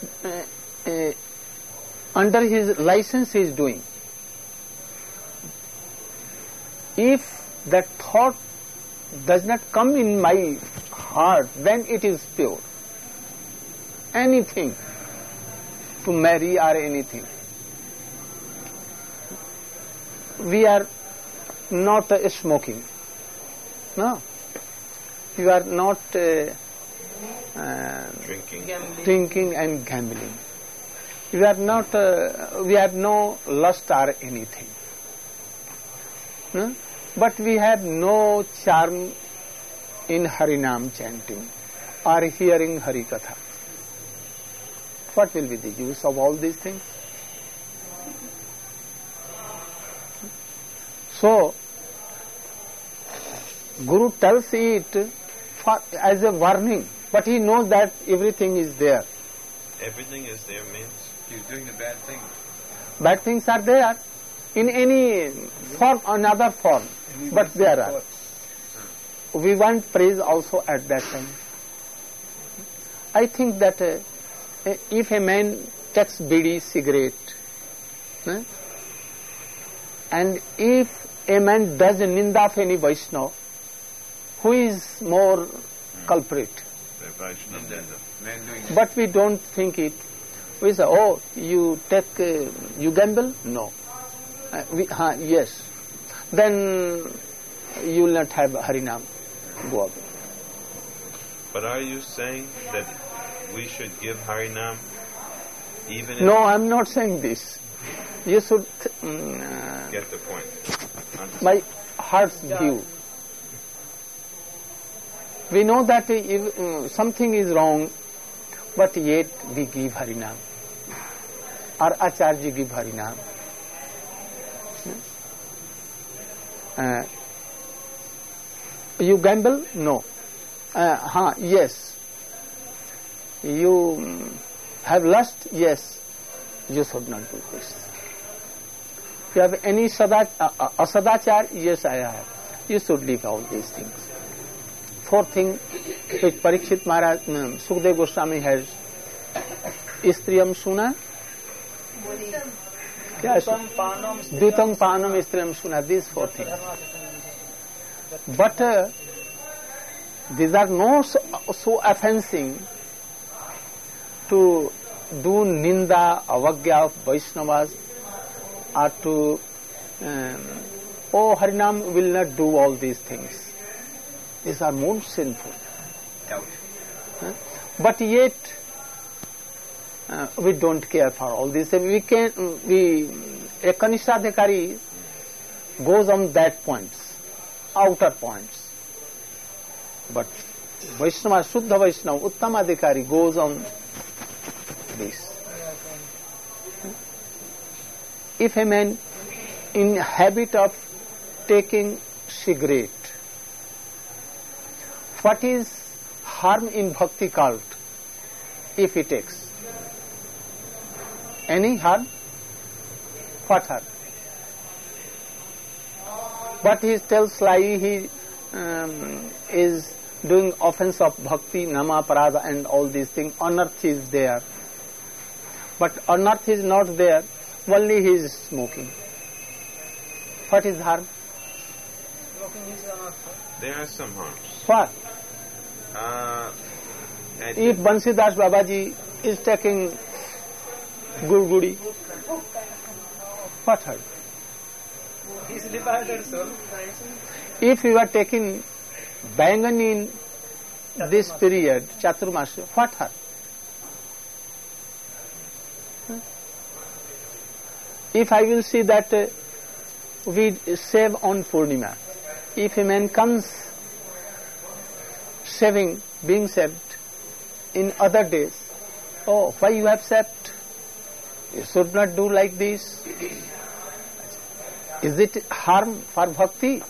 under his license he is doing. If that thought does not come in my heart, then it is pure. Anything, to marry or anything. We are not smoking. No. You are not drinking and gambling. You are not. We have no lust or anything. No? But we have no charm in Harinam chanting or hearing Harikatha. What will be the use of all these things? So, Guru tells it as a warning, but he knows that everything is there. Everything is there means? He's doing the bad things. Bad things are there. in any form, another form, but there are. We want praise also at that time. I think that if a man takes bidi cigarette, and if a man does ninda of any Vaishnava, who is more culprit? But we don't think it. We say, oh, you take, you gamble? No. Yes. Then you will not have Harinam. Go away. But are you saying that we should give Harinam even if... No, I'm not saying this. You should... get the point. My heart's view. We know that if something is wrong, but yet we give Harinam. Or Acharya give Harinam. You gamble? No. Yes. You have lust? Yes. You should not do this. You have any asadachar? Yes, I have. You should leave all these things. Fourth thing which Parikshit Maharaj, Sukdev Goswami has, Istriyam Suna? Dutang Panam Istriyam Suna, these four things. But these are not so offensive to do ninda, avagya of Vaishnavas, or to, Harinam will not do all these things. These are more sinful. But yet, we don't care for all this. A Kanishadhikari goes on that points, outer points. But Vaishnava, Shuddha Vaishnava, Uttamadhikari goes on this. If a man in habit of taking cigarette, what is harm in bhakti cult if he takes? Any harm? What harm? But he tells lie, he is doing offense of bhakti, nama, parada and all these things. Unearth is there. But unearth is not there, only he is smoking. What is harm? There are some harms. What? If Bansidas Babaji is taking gurgudi, what harm? He is liberated soul. If you are taking bangan in this period, Chaturmasya, what harm? If I will see that we save on Purnima, if a man comes saving, being saved in other days, oh, why you have saved? You should not do like this. Is it harm for bhakti?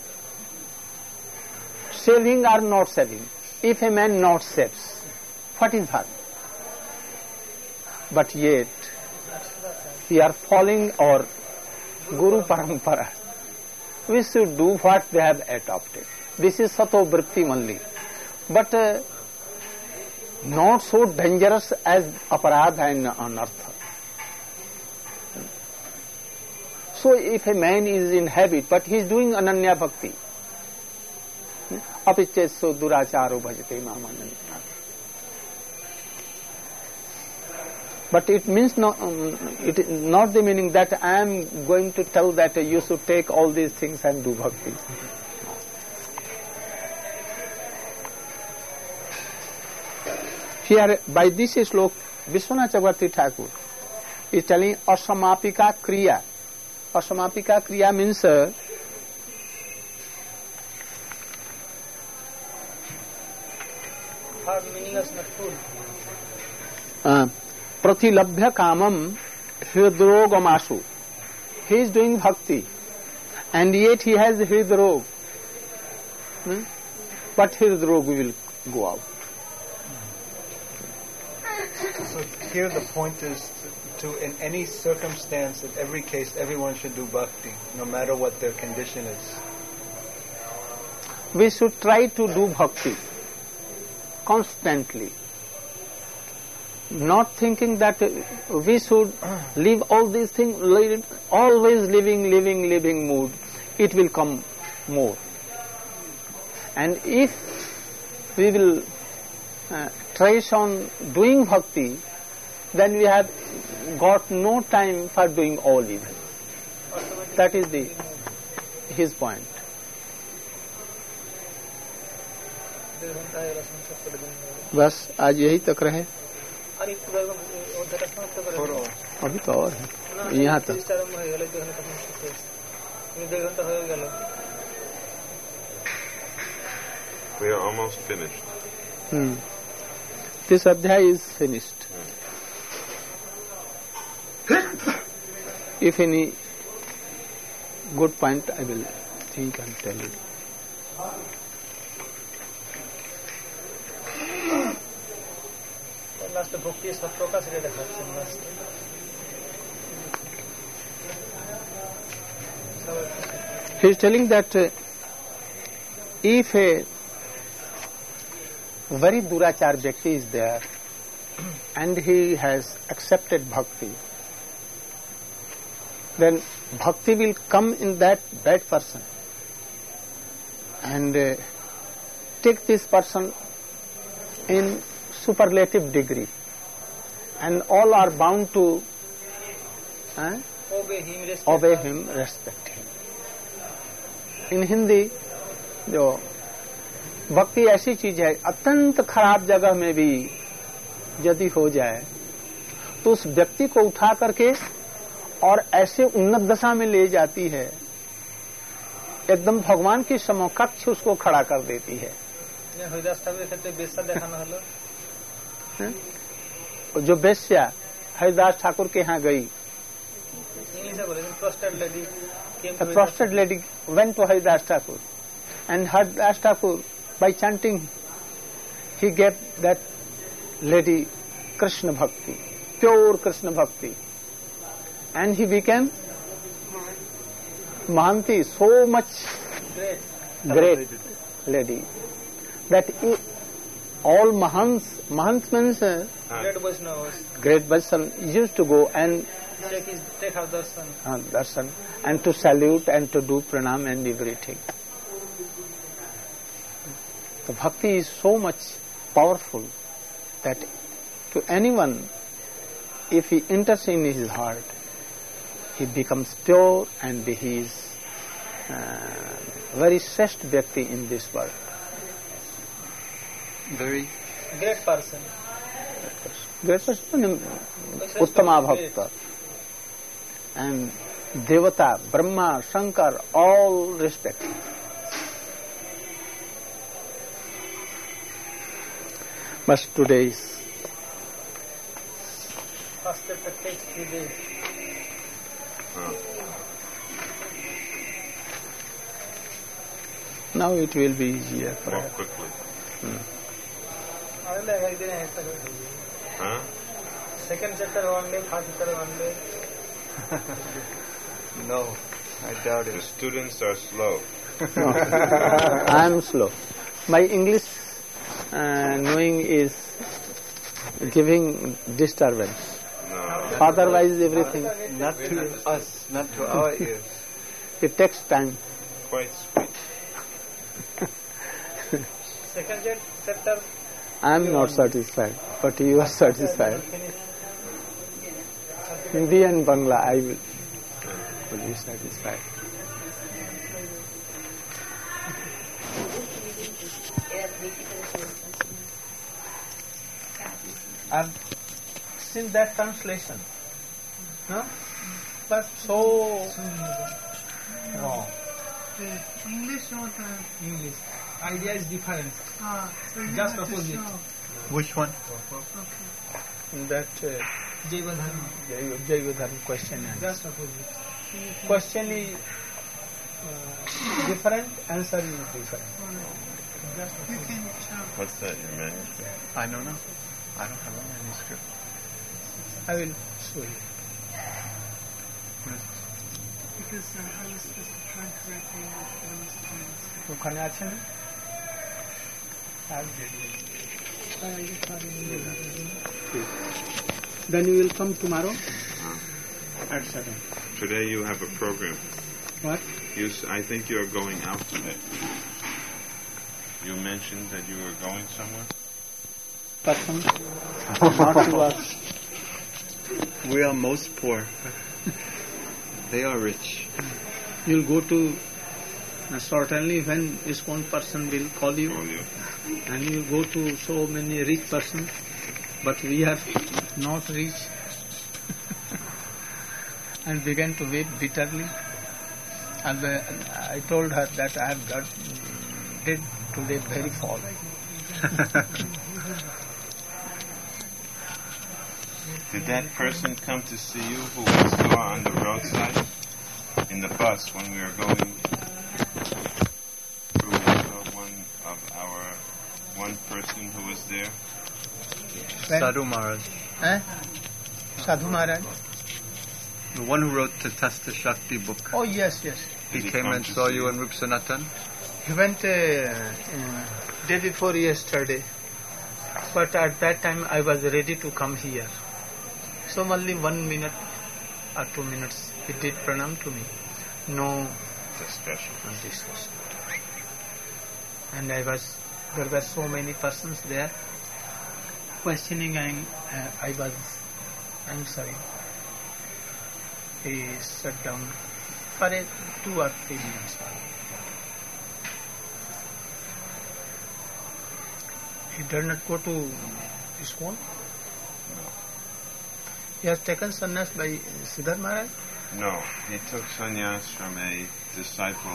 Saving or not saving? If a man not saves, what is harm? But yet, we are following our Guru Parampara. We should do what they have adopted. This is Sato Vritti only. But not so dangerous as aparadha and anartha. So if a man is in habit, but he is doing ananya bhakti, apicheso duracharo bhajate mamananda. But it means not the meaning that I am going to tell that you should take all these things and do bhakti. Here, by this slok, Vishwanath Chakravarti Thakur is telling asamapika kriya. Asamapika kriya means Hard, meaningless, not full. Pratilabhya kamam hridrogamasu. He is doing bhakti and yet he has hridrog. But hridrog will go out. So here the point is in any circumstance, in every case, everyone should do bhakti, no matter what their condition is. We should try to do bhakti constantly, not thinking that we should leave all these things, always living mood. It will come more. And if we will trace on doing bhakti, then we have got no time for doing all evil. That is his point. बस आज यही तक रहे, अभी तो और है यहाँ तक. We are almost finished. This adhyaya is finished. If any good point, I will think and tell you. Last bhakti is sattva se dekhachchen last. He is telling that if a very durachar Vyakti is there and he has accepted bhakti, then bhakti will come in that bad person and take this person in superlative degree, and all are bound to obey him, respect him. In Hindi, जो भक्ति ऐसी चीज है, अत्यंत खराब जगह में भी यदि हो जाए तो उस व्यक्ति को उठा करके और ऐसे उन्नत दशा में ले जाती है, एकदम भगवान की समकक्ष उसको खड़ा कर देती है. जो वेश्या हरिदास ठाकुर के यहाँ गई, a prostrate lady went to Haridas Thakur, and Haridas Thakur, by chanting, he gave that lady Krishna Bhakti, pure Krishna Bhakti, and he became Mahanti, so much great lady that all Mahants means great Vaishnavas used to go and take her darshan and to salute and to do pranam and everything. The bhakti is so much powerful that to anyone, if he enters in his heart, he becomes pure and he is very shrestha Vyakti in this world. Very great person. Great person, Uttama Bhakta. And Devata, Brahma, Shankar, all respect. But today is first chapter takes 3 days. Now it will be easier for More us. quickly. Huh? Second chapter one day, third chapter one day. No, I doubt The it. students are slow. No, I am slow. My English knowing is giving disturbance. No. Otherwise everything, Not to us, not to our ears. it takes time. Quite sweet. Second chapter. I am not satisfied, but you are satisfied. Hindi and Bangla, I will be satisfied. And since that translation, but so wrong. English not English idea is different. so Just opposite. Which one? That Jayavadhan question and Just opposite. question is different, answer is different. You can What's that, your manuscript? I don't know. I don't have a manuscript. I will show you. Because I was just trying to record ওখানে আছেন আর Then you will come tomorrow at 7. Today you have a program. What? I think you are going out today. You mentioned that you were going somewhere. Person, not to us. We are most poor. They are rich. You'll go to certainly when ISKCON person will call you, and you'll go to so many rich persons, but we are not rich, and began to weep bitterly. And I told her that I have did today very fall. Did that person come to see you who we saw on the roadside in the bus when we were going through? We saw one person who was there. Sadhu Maharaj. Sadhu Maharaj? The one who wrote the Tasta Shakti book. Oh, yes. He came and saw you in Rup Sanatan? He went day before yesterday, but at that time I was ready to come here. So only 1 minute or 2 minutes he did pranam to me. No Discussion. And there were so many persons there questioning, and I was answering. He sat down for 2 or 3 minutes. He did not go to ISKCON. He has taken sannyas by Siddhar Maharaj? No, he took sannyas from a disciple,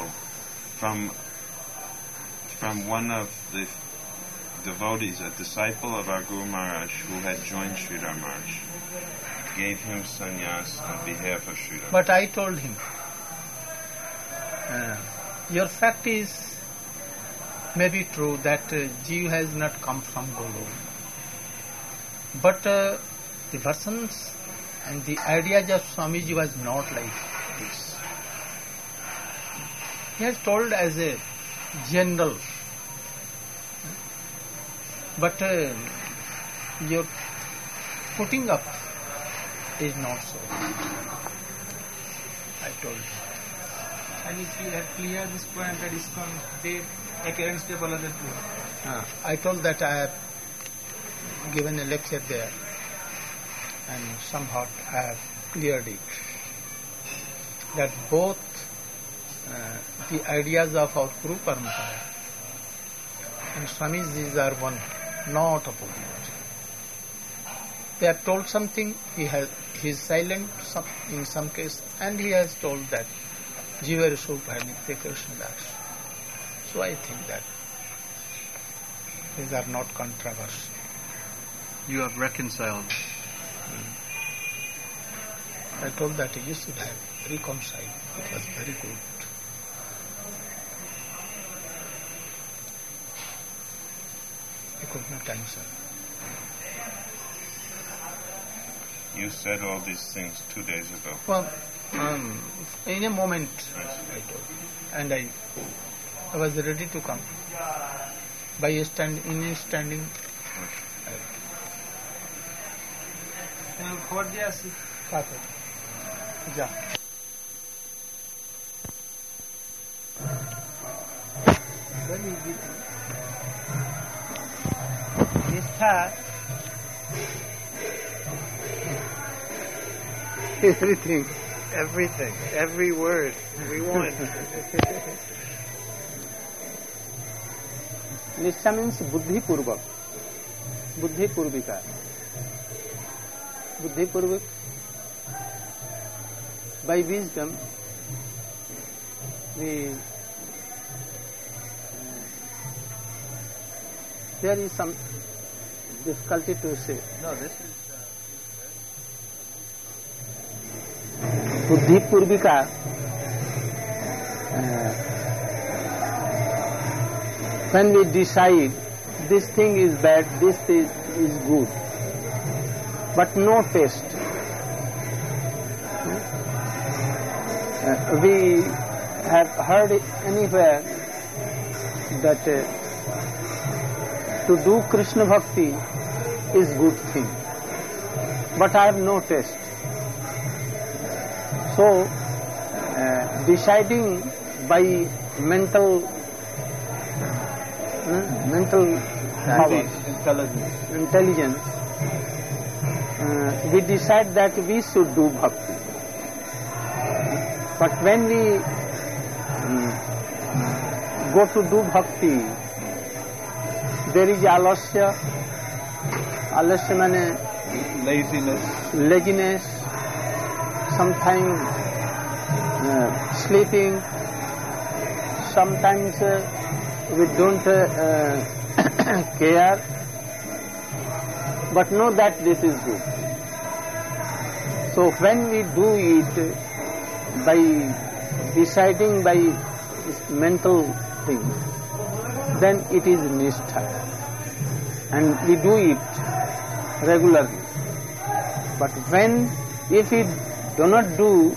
from one of the devotees, a disciple of our Guru Maharaj who had joined Sridhar Maharaj. Gave him sannyas on behalf of Sridhar. But I told him, your fact is maybe true that Jeev has not come from Golo. But the persons and the ideas of Swamiji was not like this. He has told as a general, but your putting up is not so. I told him. And if you had cleared this point that ISKCON, they against the Baladev. I told that I have given a lecture there, and somehow I have cleared it. That both the ideas of our Guru Parampara and Swamiji's are one, not opposite. They have told something, he is silent in some case, and he has told that Jiva Rup had Krishna Das. So I think that these are not controversial. You have reconciled. I told that you should have reconciled. It was very good. I could not answer. You said all these things 2 days ago. Well, in a moment, I told, and I was ready to come. By standing. খবর দিয়ে আসি যা নিষ্ঠা Everything, every word we want. निष्ठा means बुद्धिपूर्वक, बुद्धिपूर्विका, बुद्धिपूर्वक. By wisdom, there is some difficulty to say. No, this is बुद्धिपूर्विका. When we decide this thing is bad, this is good, but no taste. we have heard anywhere that to do Krishna Bhakti is good thing, but I have no taste. So, deciding by mental power, intelligence, we decide that we should do bhakti. But when we go to do bhakti, there is alasya. Alasya means laziness, sometimes sleeping, sometimes we don't care, but know that this is good. So when we do it by deciding by mental things, then it is nishtha, and we do it regularly. But if we do not do,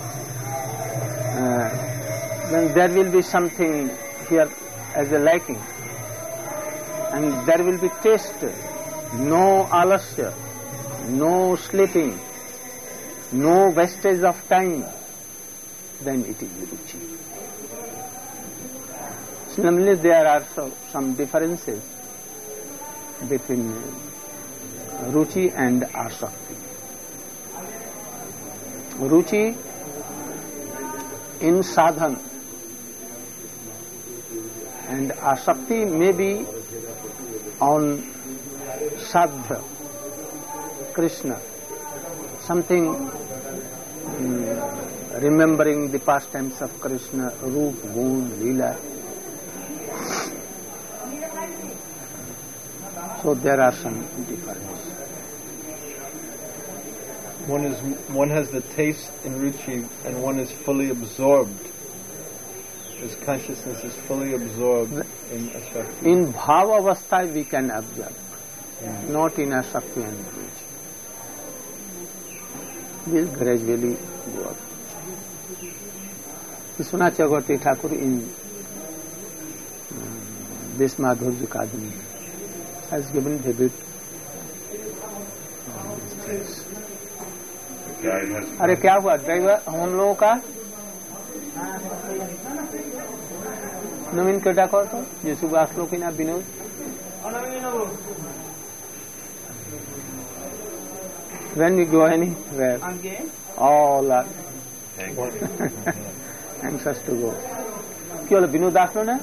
then there will be something here as a lacking, and there will be taste, no alasya, no sleeping, no wastage of time, then it is ruchi. Similarly, there are some differences between ruchi and asakti. Ruchi in sadhan and asakti may be on sadhya, Krishna, something remembering the pastimes of Krishna, Roop, Gun, Leela. So there are some differences. One has the taste in ruchi, and one is fully absorbed. His consciousness is fully absorbed in asakti. In bhava avastha we can observe, not in asakti and ruchi. This gradually go up. Vishwanath Chakravarti Thakur in this Madhurya Kadami has given vivid things. अरे क्या हुआ driver हम लोगों का नवीन केटा कर तो जैसे बात लोग ना Vinod when we go anywhere all are anxious to go क्यों वाला विनोद दाख लो ना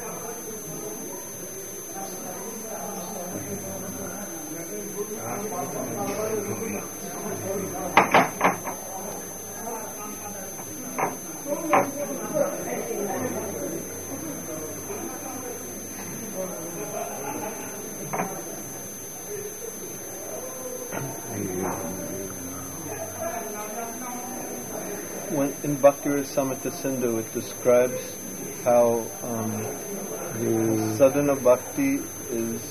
In Bhakti Rasamrita Sindhu, it describes how sadhana bhakti is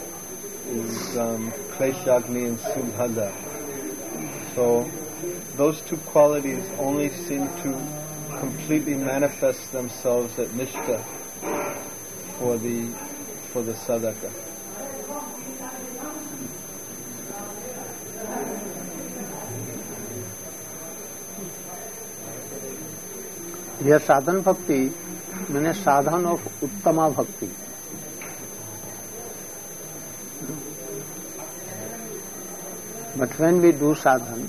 kleshagni and subhada. So those two qualities only seem to completely manifest themselves at nishtha for the sadhaka. Here sadhana bhakti means sadhana of uttama bhakti. But when we do sadhana,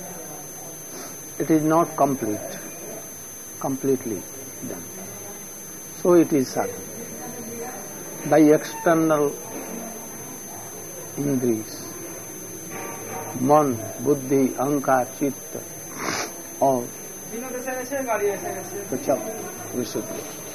it is not completely done. So it is sadhana. By external indriyas, man, buddhi, ahankar, chitta, all. तो चल विशुद्ध